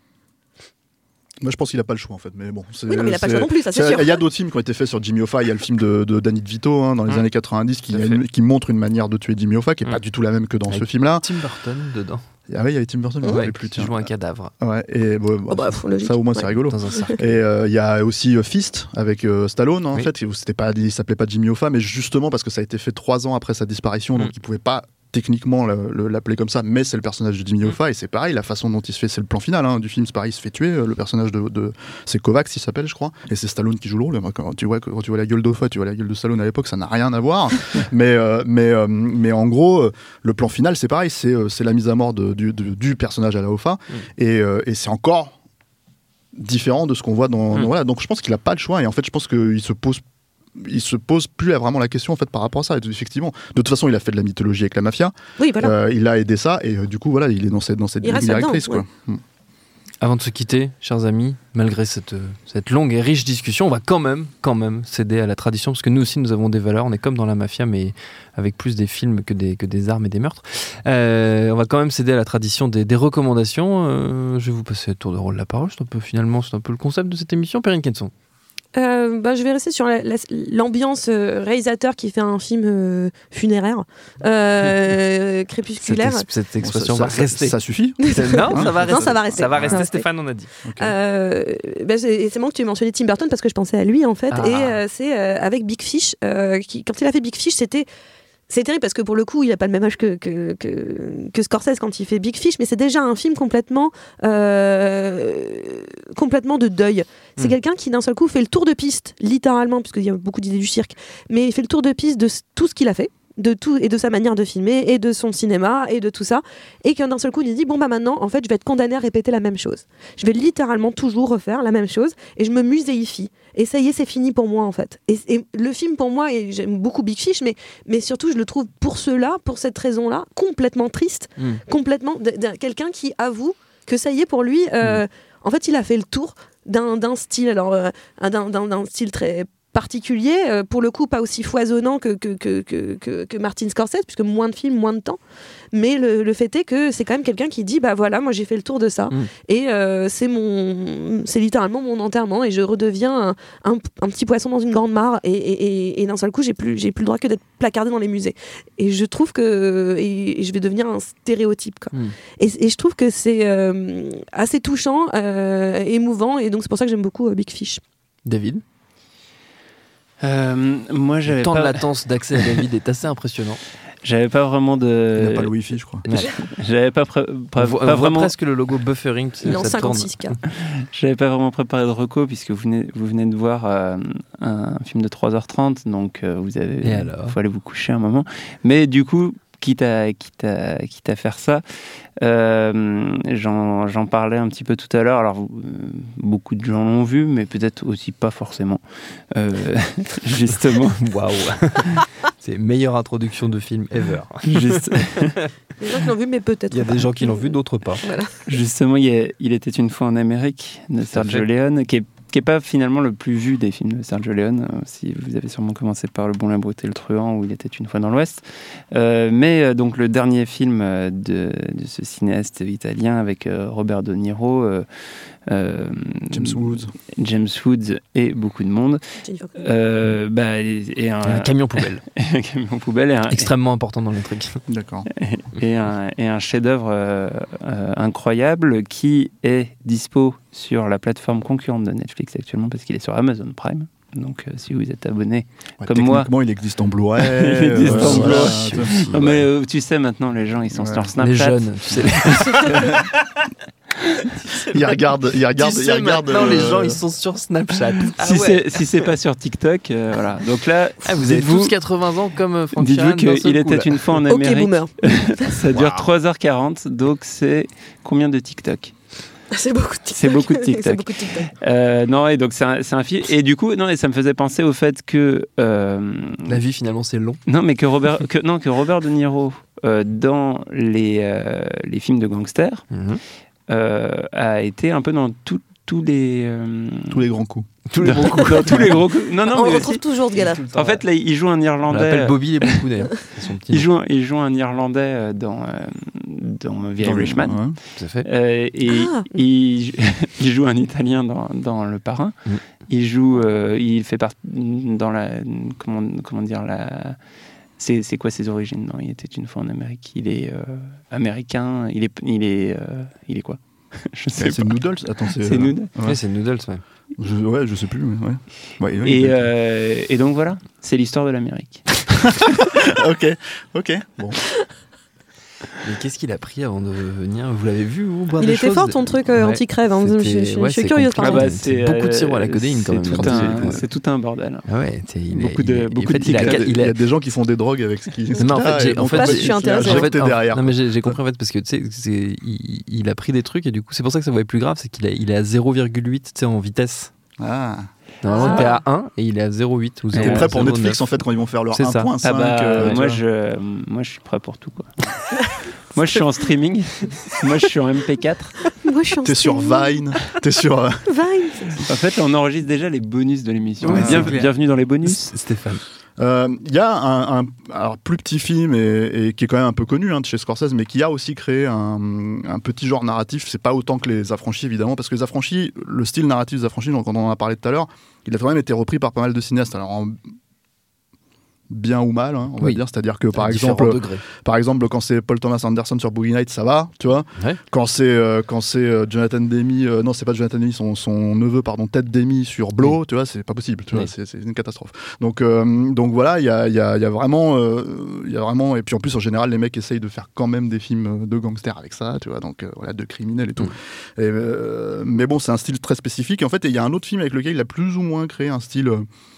Moi, je pense qu'il n'a pas le choix, en fait. Mais bon, c'est, oui, non, mais il n'a pas le choix non plus, ça c'est, c'est sûr. Il y a d'autres films qui ont été faits sur Jimmy Hoffa. Il y a le film de, de Danny DeVito hein, dans les mmh. années quatre-vingt-dix qui, une, qui montre une manière de tuer Jimmy Hoffa qui n'est mmh. pas du tout la même que dans avec ce film-là. Tim Burton dedans. Ah oui, il y avait Tim Burton, je ne me rappelle plus. Qui joue un cadavre. Ouais, et bon, oh bah, ça au moins ouais. c'est rigolo. Dans un cercle. Et il euh, y a aussi euh, Fist avec euh, Stallone, hein, oui. en fait. C'était pas, il s'appelait pas Jimmy Hoffa, mais justement parce que ça a été fait trois ans après sa disparition, mmh. donc il pouvait pas techniquement le, le, l'appeler comme ça, mais c'est le personnage de Jimmy Hoffa mmh. et c'est pareil, la façon dont il se fait, c'est le plan final hein, du film, c'est pareil, il se fait tuer, le personnage de, de c'est Kovacs il s'appelle je crois, et c'est Stallone qui joue le rôle. Quand tu vois, quand tu vois la gueule d'Hoffa, tu vois la gueule de Stallone à l'époque, ça n'a rien à voir, mais, euh, mais, euh, mais en gros euh, le plan final c'est pareil, c'est, euh, c'est la mise à mort de, du, de, du personnage à la Hoffa mmh. et, euh, et c'est encore différent de ce qu'on voit dans, mmh. dans voilà, donc je pense qu'il a pas le choix et en fait je pense qu'il se pose il se pose plus vraiment la question en fait par rapport à ça. Et effectivement, de toute façon, il a fait de la mythologie avec la mafia. Oui, voilà. Euh, il a aidé ça et euh, du coup, voilà, il est dans cette dans cette ligne directrice, dedans, quoi. Ouais. Avant de se quitter, chers amis, malgré cette, cette longue et riche discussion, on va quand même, quand même céder à la tradition, parce que nous aussi, nous avons des valeurs. On est comme dans la mafia, mais avec plus des films que des, que des armes et des meurtres. Euh, on va quand même céder à la tradition des, des recommandations. Euh, je vais vous passer le tour de rôle de la parole. C'est un peu, finalement, c'est un peu le concept de cette émission. Perrine Kenson. Euh, bah, je vais rester sur la, la, l'ambiance euh, réalisateur qui fait un film euh, funéraire, euh, crépusculaire. Cette, ex- cette expression ça, va ça, rester. Ça, ça suffit Non, ça va rester. Non, ça va rester. Ça va rester, Ça va Stéphane, on a dit. Okay. Euh, bah, c'est, c'est moi que tu as mentionné Tim Burton parce que je pensais à lui en fait. Ah. Et euh, c'est euh, avec Big Fish. Euh, qui, quand il a fait Big Fish, c'était. C'est terrible parce que pour le coup, il n'a pas le même âge que, que, que, que Scorsese quand il fait Big Fish, mais c'est déjà un film complètement, euh, complètement de deuil. C'est mmh. quelqu'un qui d'un seul coup fait le tour de piste, littéralement, puisqu'il y a beaucoup d'idées du cirque, mais il fait le tour de piste de tout ce qu'il a fait, de tout et de sa manière de filmer et de son cinéma et de tout ça, et qu'un d'un seul coup il dit bon bah maintenant en fait je vais être condamné à répéter la même chose. Je vais littéralement toujours refaire la même chose et je me muséifie. Et ça y est, c'est fini pour moi en fait. Et, et le film pour moi, et j'aime beaucoup Big Fish, mais, mais surtout je le trouve pour cela, pour cette raison-là, complètement triste, mmh. complètement de, de, quelqu'un qui avoue que ça y est pour lui, euh, mmh. en fait il a fait le tour d'un, d'un style, alors euh, d'un, d'un, d'un style très particulier, euh, pour le coup pas aussi foisonnant que, que, que, que, que, que Martin Scorsese, puisque moins de films, moins de temps, mais le, le fait est que c'est quand même quelqu'un qui dit bah voilà, moi j'ai fait le tour de ça, mmh. et euh, c'est, mon, c'est littéralement mon enterrement, et je redeviens un, un, un petit poisson dans une grande mare, et, et, et, et d'un seul coup j'ai plus, j'ai plus le droit que d'être placardé dans les musées, et je trouve que et, et je vais devenir un stéréotype quoi. Mmh. Et, et je trouve que c'est euh, assez touchant, euh, émouvant, et donc c'est pour ça que j'aime beaucoup euh, Big Fish. David? Euh, moi, j'avais le temps pas... de latence d'accès à David est assez impressionnant. J'avais pas vraiment de. Il n'y a pas le Wi-Fi, je crois. Ouais. J'avais pas, pré... pas, on voit, pas on vraiment. voit presque le logo buffering. Il est en cinquante-six K. J'avais pas vraiment préparé de reco puisque vous venez, vous venez de voir euh, un film de trois heures trente, donc euh, vous avez. Il faut aller vous coucher un moment. Mais du coup, quitte à, quitte à, quitte à faire ça. Euh, j'en, j'en parlais un petit peu tout à l'heure. Alors, euh, beaucoup de gens l'ont vu, mais peut-être aussi pas forcément. Euh, justement. Waouh! C'est la meilleure introduction de film ever. Juste... Il y a des gens qui l'ont vu, mais peut-être. Il y a pas. des gens qui l'ont vu, d'autres pas. Voilà. Justement, il, y a, il était une fois en Amérique de Sergio Leone, qui est qui n'est pas finalement le plus vu des films de Sergio Leone, euh, si vous avez sûrement commencé par Le Bon, la Brute et le Truand, où il était une fois dans l'Ouest. Euh, mais euh, donc le dernier film euh, de, de ce cinéaste italien avec euh, Robert De Niro, euh, euh, James Woods, James Woods et beaucoup de monde. Euh, bah, et, et un, un camion poubelle, un camion poubelle, et un, extrêmement important dans l'intrigue. D'accord. Et, et un, et un chef-d'œuvre euh, euh, incroyable qui est dispo sur la plateforme concurrente de Netflix actuellement parce qu'il est sur Amazon Prime. Donc, euh, si vous êtes abonné ouais, comme moi, techniquement, il existe en Blu-ray. il existe euh, en Blu-ray. Voilà, non, mais euh, tu sais, maintenant, les gens, ils sont ouais. sur Snapchat. Les jeunes, tu sais. Ils regardent, ils regardent, tu ils sais, regardent. Maintenant, euh... les gens, ils sont sur Snapchat. Ah si, ouais. c'est, si c'est pas sur TikTok, euh, voilà. Donc là, ah, vous avez tous quatre-vingts ans comme Franck dites-vous qu'il était coup, une fois en Amérique. Ok, boomer. Ça dure wow. trois heures quarante, donc c'est combien de TikTok? C'est beaucoup de TikTok. C'est beaucoup de TikTok. c'est beaucoup de TikTok. Euh, non, et donc c'est un, c'est un film. Et du coup, non, et ça me faisait penser au fait que euh, la vie finalement c'est long. Non, mais que Robert, que non, que Robert De Niro euh, dans les euh, les films de gangsters mm-hmm. euh, a été un peu dans tous tous les euh, tous les grands coups. Tous les gros coups. tous les gros coups. Non, non, on mais retrouve aussi, toujours ce gars-là. En fait, là, il joue un Irlandais. On l'appelle Bobby les bons coups d'ailleurs. il joue, il joue un Irlandais dans euh, dans The Irishman. Ouais. Tout à fait. Euh, et ah. il, il joue un Italien dans dans Le Parrain. Mm. Il joue, euh, il fait partie dans la comment comment dire la. C'est, c'est quoi ses origines? Non, il était une fois en Amérique. Il est euh, américain. Il est il est euh, il est quoi? Je sais c'est pas. Noodles. Attends, c'est. C'est euh... Noodles. Ouais, ouais c'est Noodles. Ouais. Je, ouais, je sais plus. Mais ouais. Ouais, ouais, et, euh, et donc voilà, c'est l'histoire de l'Amérique. ok, ok. Bon. Mais qu'est-ce qu'il a pris avant de venir? Vous l'avez vu vous boire Il des était choses fort ton truc euh, ouais, anti-crève. Hein. Je, je, je, ouais, je suis curieuse par exemple. Ah bah, c'est, c'est beaucoup de sirop à la codéine quand même. Tout un, c'est tout un bordel. Ah ouais, il beaucoup de, il, beaucoup en fait, de il, a, il, a, il y a des gens qui font des drogues avec ce qui. Non, en fait, j'ai, en fait, je suis intéressée. En fait, derrière. Non mais j'ai, j'ai compris en fait parce que tu sais, c'est, il, il a pris des trucs et du coup c'est pour ça que ça va être plus grave, c'est qu'il a, il est à zéro virgule huit, tu sais, en vitesse. Ah. Normalement, ah. t'es à un et il est à zéro virgule huit ou zéro. T'es prêt pour Netflix en fait quand ils vont faire leur un virgule cinq ah bah, euh, moi, je, moi je suis prêt pour tout quoi. Moi, je suis en streaming. Moi, je suis en M P quatre. Moi, je suis en T'es sur Vine. T'es sur. euh, Vine. En fait, là, on enregistre déjà les bonus de l'émission. Ouais, Bien- c'est clair. bienvenue dans les bonus. Stéphane. Il euh, y a un, un alors, plus petit film et, et qui est quand même un peu connu hein, de chez Scorsese, mais qui a aussi créé un, un petit genre narratif. C'est pas autant que les Affranchis évidemment, parce que les Affranchis, le style narratif des Affranchis, donc, quand on en a parlé tout à l'heure, il a quand même été repris par pas mal de cinéastes. Alors en bien ou mal, hein, on va Oui. dire. C'est-à-dire que par À différents exemple, degrés. par exemple, quand c'est Paul Thomas Anderson sur Boogie Nights, ça va, tu vois. Ouais. Quand c'est euh, quand c'est euh, Jonathan Demme, euh, non, c'est pas Jonathan Demme, son, son neveu, pardon, Ted Demme sur Blow, Oui. tu vois, c'est pas possible, tu Oui. vois, c'est, c'est une catastrophe. Donc euh, donc voilà, il y a il y a il y a vraiment euh, il y a vraiment et puis en plus en général les mecs essayent de faire quand même des films de gangsters avec ça, tu vois, donc euh, voilà, de criminels et tout. Mm. Et, euh, mais bon, c'est un style très spécifique. Et en fait, il y a un autre film avec lequel il a plus ou moins créé un style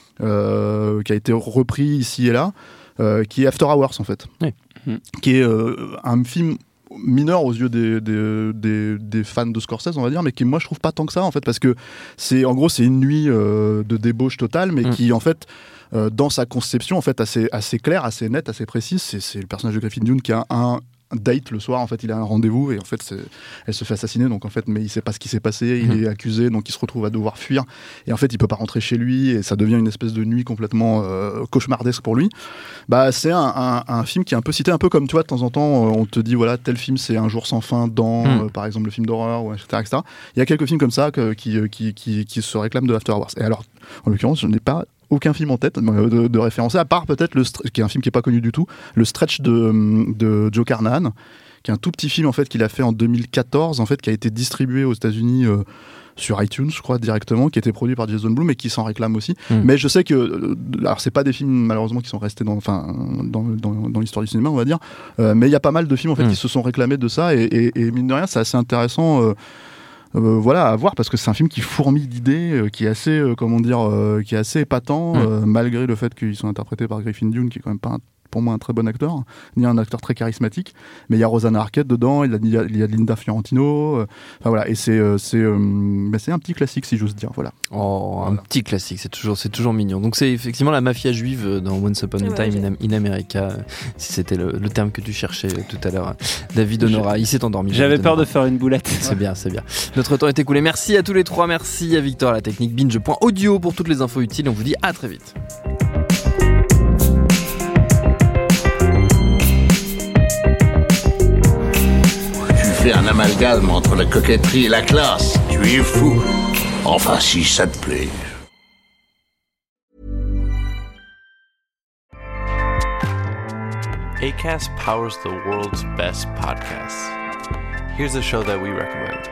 euh, qui a été repris ici et là. Euh, qui est After Hours en fait, Oui. Mmh. qui est euh, un film mineur aux yeux des, des, des, des fans de Scorsese on va dire, mais qui moi je trouve pas tant que ça en fait, parce que c'est en gros c'est une nuit euh, de débauche totale, mais mmh. qui en fait euh, dans sa conception en fait assez, assez claire, assez nette, assez précise, c'est, c'est le personnage de Griffin Dunne qui a un date le soir, en fait il a un rendez-vous et en fait c'est, elle se fait assassiner, donc en fait mais il sait pas ce qui s'est passé, il mmh. est accusé, donc il se retrouve à devoir fuir et en fait il peut pas rentrer chez lui et ça devient une espèce de nuit complètement euh, cauchemardesque pour lui. Bah c'est un, un, un film qui est un peu cité, un peu comme tu vois de temps en temps euh, on te dit voilà tel film c'est Un jour sans fin dans mmh. euh, par exemple le film d'horreur ou etc, etc. Il y a quelques films comme ça que, qui, qui, qui, qui se réclament de After Hours, et alors en l'occurrence je n'ai pas aucun film en tête de, de référencer, à part peut-être le qui est un film qui est pas connu du tout, le Stretch de, de Joe Carnahan, qui est un tout petit film en fait qu'il a fait en deux mille quatorze en fait, qui a été distribué aux États-Unis euh, sur iTunes je crois directement, qui a été produit par Jason Blum et qui s'en réclame aussi. Mmh. Mais je sais que euh, alors c'est pas des films malheureusement qui sont restés dans enfin dans, dans, dans l'histoire du cinéma on va dire, euh, mais il y a pas mal de films en fait mmh. qui se sont réclamés de ça et, et, et mine de rien c'est assez intéressant. Euh, Euh, voilà à voir, parce que c'est un film qui fourmille d'idées, euh, qui est assez euh, comment dire euh, qui est assez épatant, mmh. euh, malgré le fait qu'ils sont interprétés par Griffin Dunne qui est quand même pas un, pour moi un très bon acteur, ni un acteur très charismatique, mais il y a Rosanna Arquette dedans, il y a, il y a Linda Fiorentino, euh, enfin voilà, et c'est euh, c'est euh, bah, c'est un petit classique si j'ose dire, voilà. Oh, un voilà. petit classique, c'est toujours c'est toujours mignon. Donc c'est effectivement la mafia juive dans Once Upon a ouais, Time in, in America, si c'était le, le terme que tu cherchais tout à l'heure. David Honora, il s'est endormi. J'avais David peur Honora. de faire une boulette. C'est bien, c'est bien. Notre temps est écoulé. Merci à tous les trois, merci à Victor à la technique, binge point audio pour toutes les infos utiles. On vous dit à très vite. Fais un amalgame entre la coquetterie et la classe. Tu es fou. Enfin, si ça te plaît. Acast powers the world's best podcasts. Here's a show that we recommend.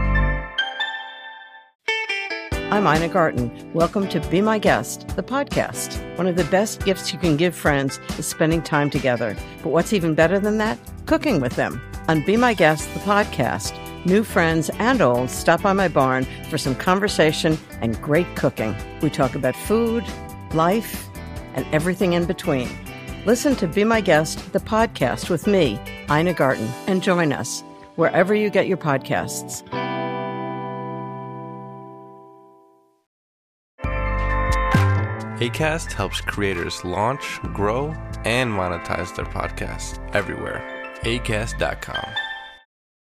I'm Ina Garten. Welcome to Be My Guest, the podcast. One of the best gifts you can give friends is spending time together. But what's even better than that? Cooking with them. On Be My Guest, the podcast, new friends and old stop by my barn for some conversation and great cooking. We talk about food, life, and everything in between. Listen to Be My Guest, the podcast with me, Ina Garten, and join us wherever you get your podcasts. Acast helps creators launch, grow, and monetize their podcasts everywhere. acast dot com.